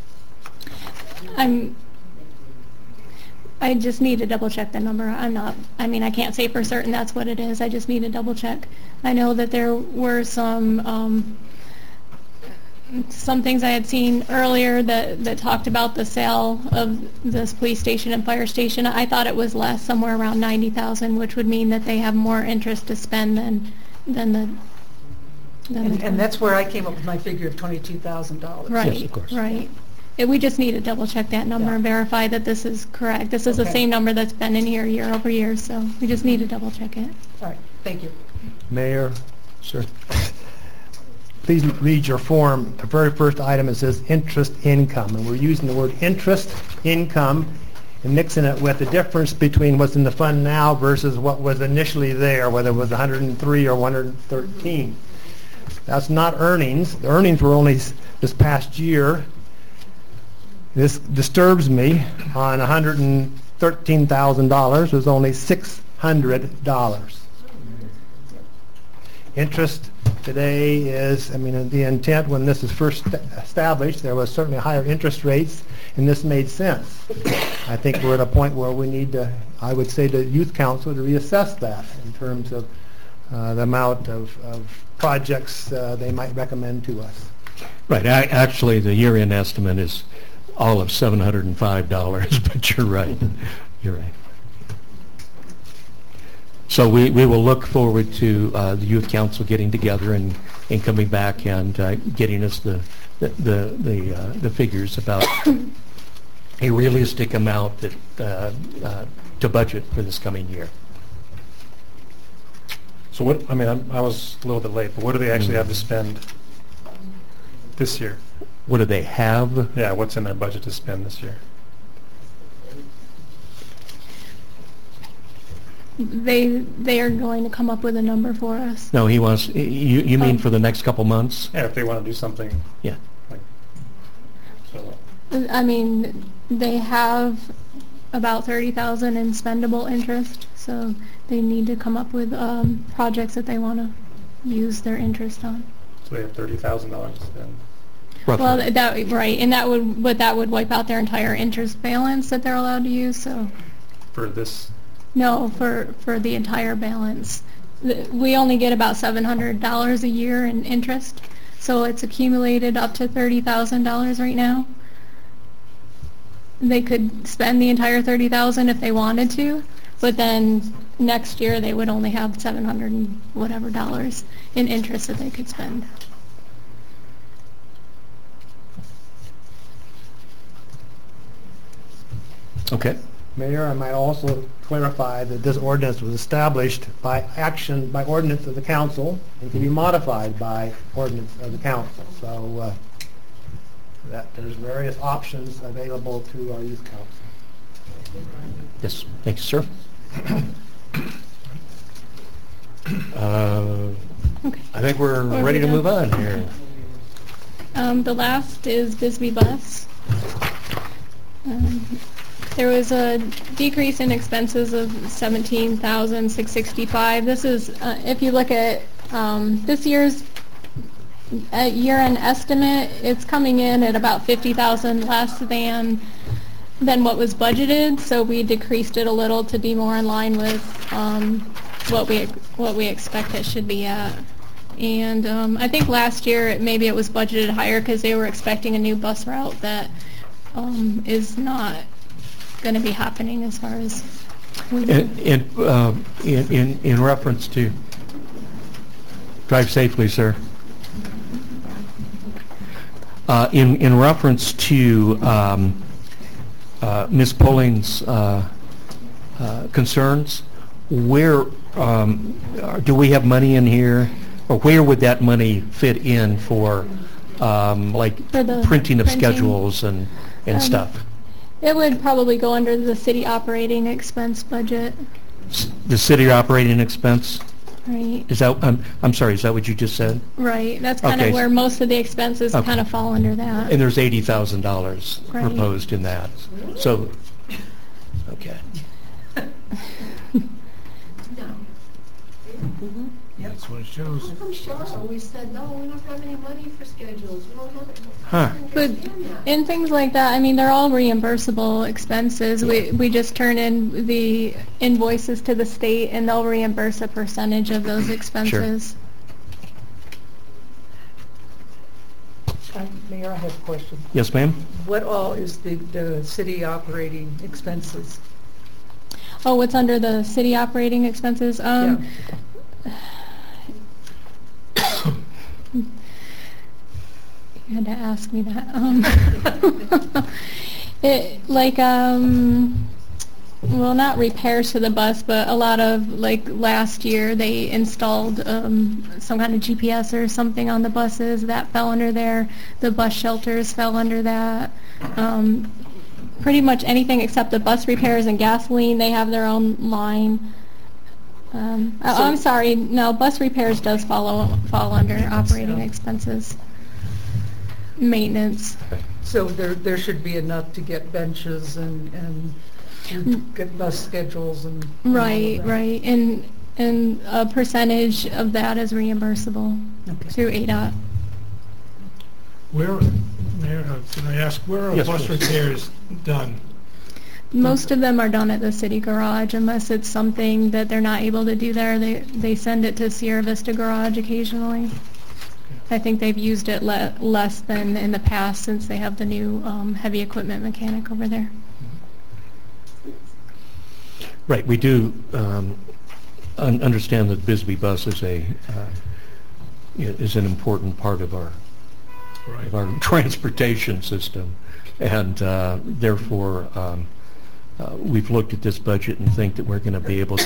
I just need to double check the number. I can't say for certain that's what it is. I just need to double check. I know that there were some things I had seen earlier that talked about the sale of this police station and fire station. I thought it was less, somewhere around $90,000, which would mean that they have more interest to spend than the And that's where I came up with my figure of $22,000. Right, Yes, of course. right. We just need to double check that number and verify that this is correct. This is the Okay. same number that's been in here year over year, so we just need to double check it. All right, thank you. Mayor, sir, please read your form. The very first item, it says interest income, and we're using the word interest income and mixing it with the difference between what's in the fund now versus what was initially there, whether it was 103 or 113. That's not earnings. The earnings were only this past year. This disturbs me. On $113,000, there's only $600. Interest today is, the intent when this is first established, there was certainly higher interest rates, and this made sense. I think we're at a point where we need to, I would say to Youth Council, to reassess that in terms of the amount of projects they might recommend to us. Right. Actually, the year-end estimate is all of $705, but you're right. You're right. So we will look forward to the Youth Council getting together and coming back and getting us the figures about a realistic amount that, to budget for this coming year. So what, I mean, I was a little bit late, but what do they actually have to spend this year? What do they have? Yeah, what's in their budget to spend this year? They are going to come up with a number for us. No, he wants, you mean for the next couple months? Yeah, if they want to do something. Yeah. Like, so. I mean, they have about 30,000 in spendable interest, so they need to come up with projects that they want to use their interest on. So they have $30,000 to spend. Roughly. Well, that right, and that would wipe out their entire interest balance that they're allowed to use. So. For this. No, for the entire balance. We only get about $700 a year in interest, so it's accumulated up to $30,000 right now. They could spend the entire $30,000 if they wanted to, but then next year they would only have $700 and whatever dollars in interest that they could spend. Okay. Mayor, I might also clarify that this ordinance was established by action, by ordinance of the council, and can be modified by ordinance of the council. So that there's various options available to our youth council. Yes, thank you, sir. I think we're ready to move on here. The last is Bisbee Bus. There was a decrease in expenses of $17,665. This is, if you look at this year's year-end estimate, it's coming in at about $50,000 less than what was budgeted. So we decreased it a little to be more in line with what we expect it should be at. And I think last year maybe it was budgeted higher because they were expecting a new bus route that is not going to be happening as far as in reference to drive safely, sir. In reference to Ms. Polling's concerns, where do we have money in here, or where would that money fit in for the printing of schedules and stuff? It would probably go under the city operating expense budget. The city operating expense? Right. Is that, I'm sorry, is that what you just said? Right. That's kind of where most of the expenses kind of fall under that. And there's $80,000 Right. proposed in that. So, okay. That's what it shows. I'm sure we said, no, we don't have any money for schedules. We don't have it. Huh. But in things like that, I mean, they're all reimbursable expenses. We just turn in the invoices to the state, and they'll reimburse a percentage of those expenses. Mayor, I have a question. Yes, ma'am? What all is the city operating expenses? Oh, what's under the city operating expenses? Yeah. You had to ask me that. Well, not repairs to the bus, but a lot of, last year they installed some kind of GPS or something on the buses. That fell under there. The bus shelters fell under that. Pretty much anything except the bus repairs and gasoline, they have their own line. I'm sorry, no, bus repairs does fall under operating expenses. Maintenance. So there should be enough to get benches and get bus schedules and Right. And a percentage of that is reimbursable through ADOT. Where, Mayor, can I ask, where are Yes, bus please. repairs done? Most of them are done at the city garage, unless it's something that they're not able to do there. They send it to Sierra Vista Garage occasionally. I think they've used it less than in the past since they have the new heavy equipment mechanic over there. Right, we do understand that Bisbee Bus is an important part of our of our transportation system. And therefore, we've looked at this budget and think that we're going to be able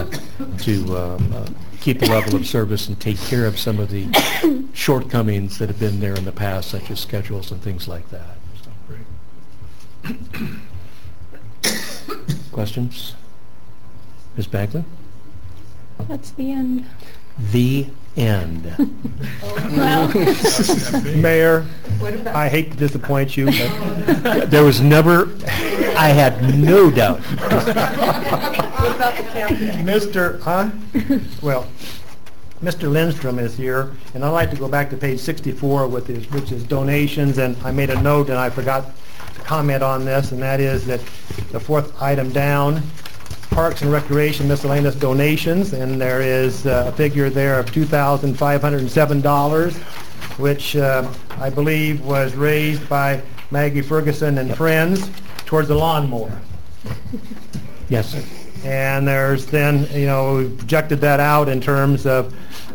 to keep a level of service and take care of some of the shortcomings that have been there in the past, such as schedules and things like that. So. Questions? Ms. Bagley? That's the end. The end. Well, Mayor, I hate to disappoint you, but there was never, I had no doubt. Mr. Lindstrom is here, and I'd like to go back to page 64 which is donations, and I made a note and I forgot to comment on this, and that is that the fourth item down, Parks and Recreation miscellaneous donations, and there is a figure there of $2,507, which I believe was raised by Maggie Ferguson and friends towards the lawnmower. Yes, sir. And there's then, we projected that out in terms of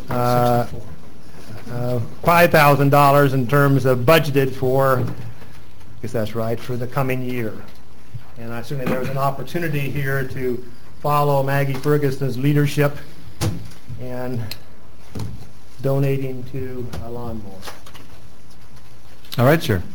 $5,000 in terms of budgeted for, I guess that's right, for the coming year. And I certainly there was an opportunity here to follow Maggie Ferguson's leadership and donating to a lawnmower. All right, sir.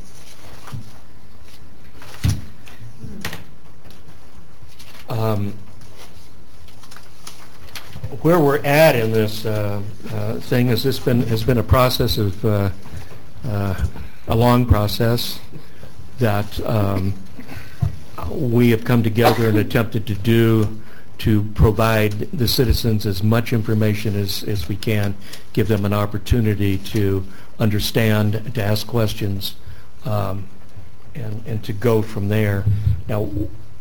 Where we're at in this thing is has been a process of a long process that we have come together and attempted to do to provide the citizens as much information as we can, give them an opportunity to understand, to ask questions, and to go from there. Now,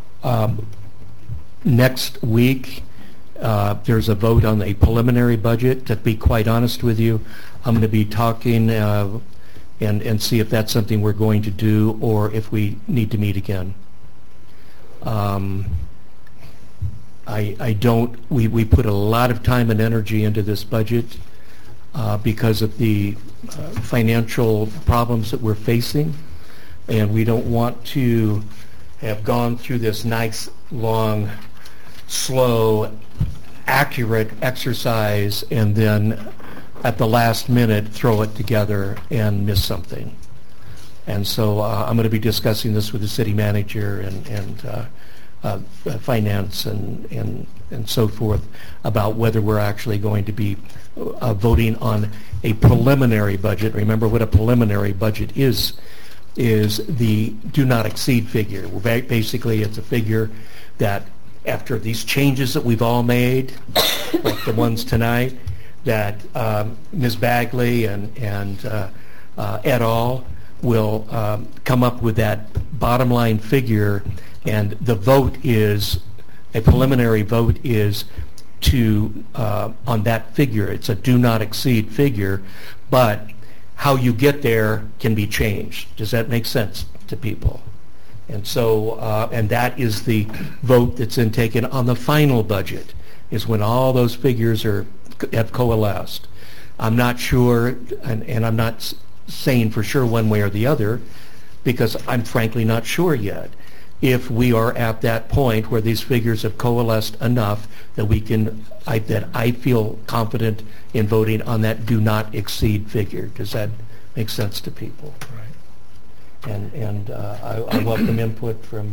next week, there's a vote on a preliminary budget. To be quite honest with you, I'm going to be talking and see if that's something we're going to do or if we need to meet again. We put a lot of time and energy into this budget because of the financial problems that we're facing, and we don't want to have gone through this nice, long, slow, accurate exercise and then at the last minute throw it together and miss something. And so I'm going to be discussing this with the city manager and finance and so forth about whether we're actually going to be voting on a preliminary budget. Remember what a preliminary budget is the do not exceed figure. Basically, it's a figure that after these changes that we've all made, like the ones tonight, that Ms. Bagley and et al. Will come up with that bottom line figure, and the vote is, a preliminary vote is to, on that figure. It's a do not exceed figure, but how you get there can be changed. Does that make sense to people? And so, and that is the vote that's then taken on the final budget, is when all those figures have coalesced. I'm not sure, and I'm not saying for sure one way or the other, because I'm frankly not sure yet if we are at that point where these figures have coalesced enough that we can, that I feel confident in voting on that do not exceed figure. Does that make sense to people? Right. And I welcome input from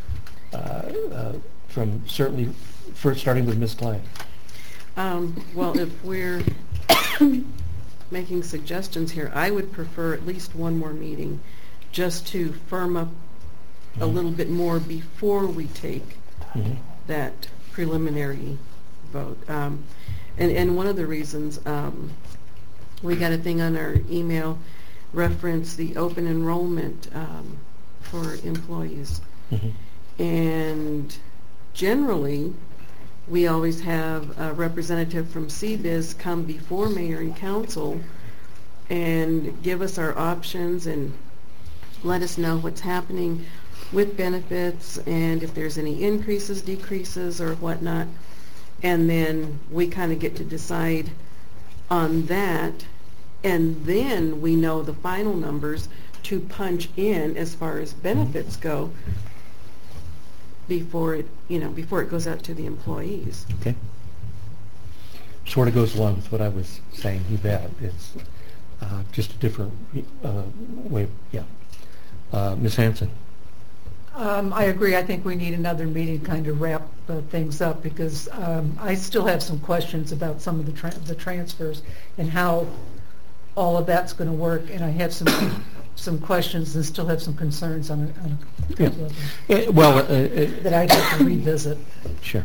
certainly, first starting with Ms. Klein. Well, if we're making suggestions here, I would prefer at least one more meeting just to firm up a little bit more before we take that preliminary vote. And one of the reasons, we got a thing on our email reference the open enrollment for employees. And generally, we always have a representative from CBIZ come before mayor and council and give us our options and let us know what's happening with benefits and if there's any increases, decreases, or whatnot. And then we kind of get to decide on that and then we know the final numbers to punch in as far as benefits go before it, before it goes out to the employees. Okay. Sort of goes along with what I was saying. You bet. It's just a different way. Yeah. Ms. Hanson. I agree. I think we need another meeting to kind of wrap things up because I still have some questions about some of the transfers and how all of that's going to work, and I have some questions and still have some concerns on a couple of them that I'd have to revisit. Sure.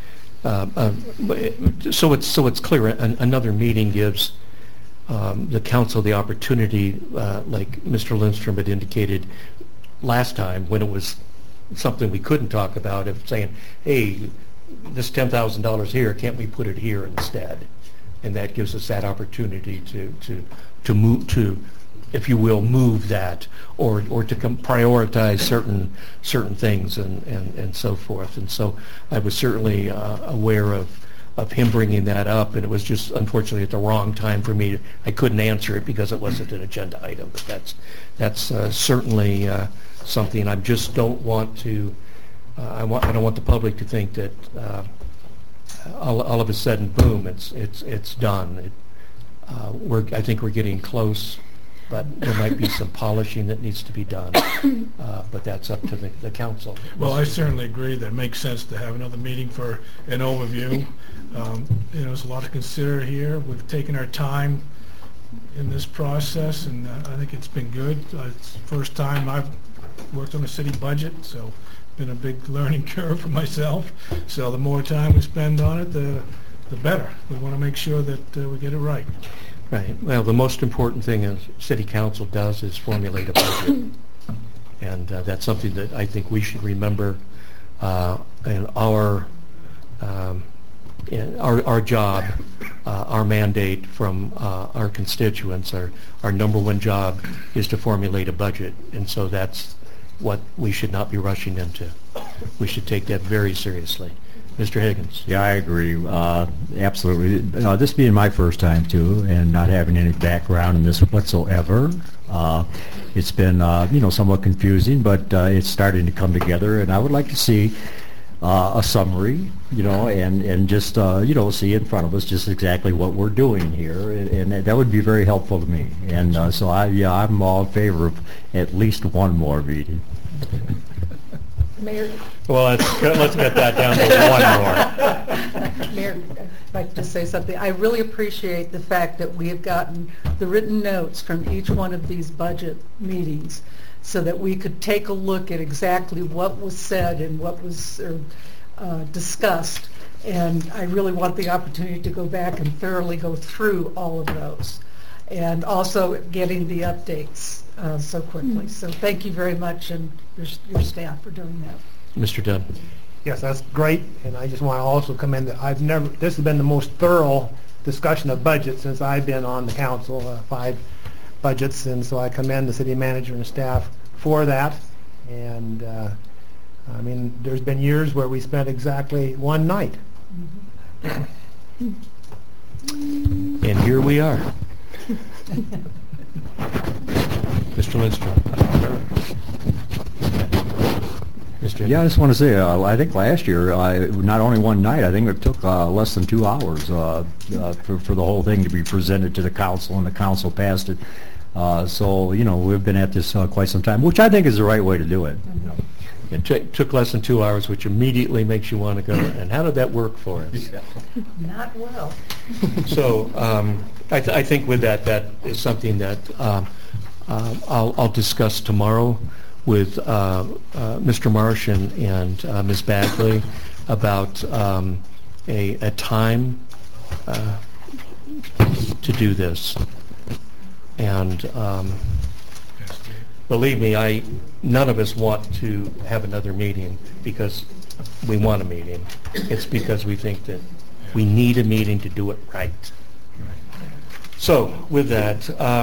So it's clear. Another meeting gives the council the opportunity, like Mr. Lindstrom had indicated last time when it was something we couldn't talk about, of saying, hey, this $10,000 here, can't we put it here instead? And that gives us that opportunity to move, to, if you will, move that, or to prioritize certain things and so forth. And so I was certainly aware of him bringing that up, and it was just unfortunately at the wrong time for me. I couldn't answer it because it wasn't an agenda item. But that's certainly something I just don't want to. I don't want the public to think that all of a sudden, boom, it's done. I think we're getting close, but there might be some polishing that needs to be done. But that's up to the council. Well, I certainly agree that it makes sense to have another meeting for an overview. There's a lot to consider here. We've taken our time in this process, and I think it's been good. It's the first time I've worked on a city budget, so it's been a big learning curve for myself. So the more time we spend on it, the better. We want to make sure that we get it right. Right. Well, the most important thing a city council does is formulate a budget. And that's something that I think we should remember in our job, our mandate from our constituents. Our number one job is to formulate a budget. And so that's what we should not be rushing into. We should take that very seriously. Mr. Higgins. Yeah, I agree. Absolutely. This being my first time, too, and not having any background in this whatsoever, it's been, somewhat confusing, but it's starting to come together, and I would like to see a summary, and just, see in front of us just exactly what we're doing here, and that would be very helpful to me. And so, I'm all in favor of at least one more meeting. Mayor. Well, let's get that down to one more. Mayor, I'd like to say something. I really appreciate the fact that we have gotten the written notes from each one of these budget meetings so that we could take a look at exactly what was said and what was discussed. And I really want the opportunity to go back and thoroughly go through all of those. And also getting the updates so quickly. So thank you very much, and your staff for doing that. Mr. Dunn. Yes, that's great, and I just want to also commend that this has been the most thorough discussion of budget since I've been on the council, 5 budgets, and so I commend the city manager and staff for that. And there's been years where we spent exactly one night. And here we are. Mr. Lindstrom. Yeah, I just want to say, I think last year, not only one night, I think it took less than 2 hours for the whole thing to be presented to the council, and the council passed it. So, we've been at this quite some time, which I think is the right way to do it. It took less than 2 hours, which immediately makes you want to go, and how did that work for us? Not well. So I think with that is something that I'll discuss tomorrow with Mr. Marsh and Ms. Bagley about a time to do this. And believe me, none of us want to have another meeting because we want a meeting. It's because we think that we need a meeting to do it right. So with that,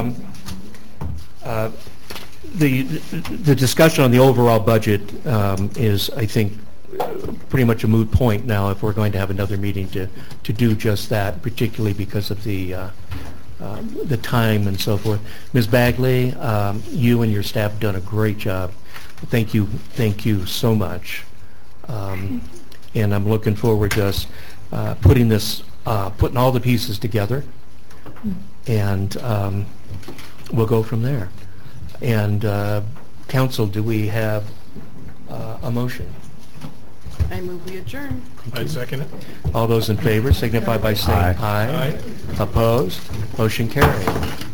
the discussion on the overall budget is, I think, pretty much a moot point now if we're going to have another meeting to do just that, particularly because of the the time and so forth. Ms. Bagley, you and your staff have done a great job. Thank you so much. And I'm looking forward to us putting all the pieces together, and we'll go from there. And council, do we have a motion? I move we adjourn. I'd second it. All those in favor signify by saying aye. Aye. Opposed? Motion carried.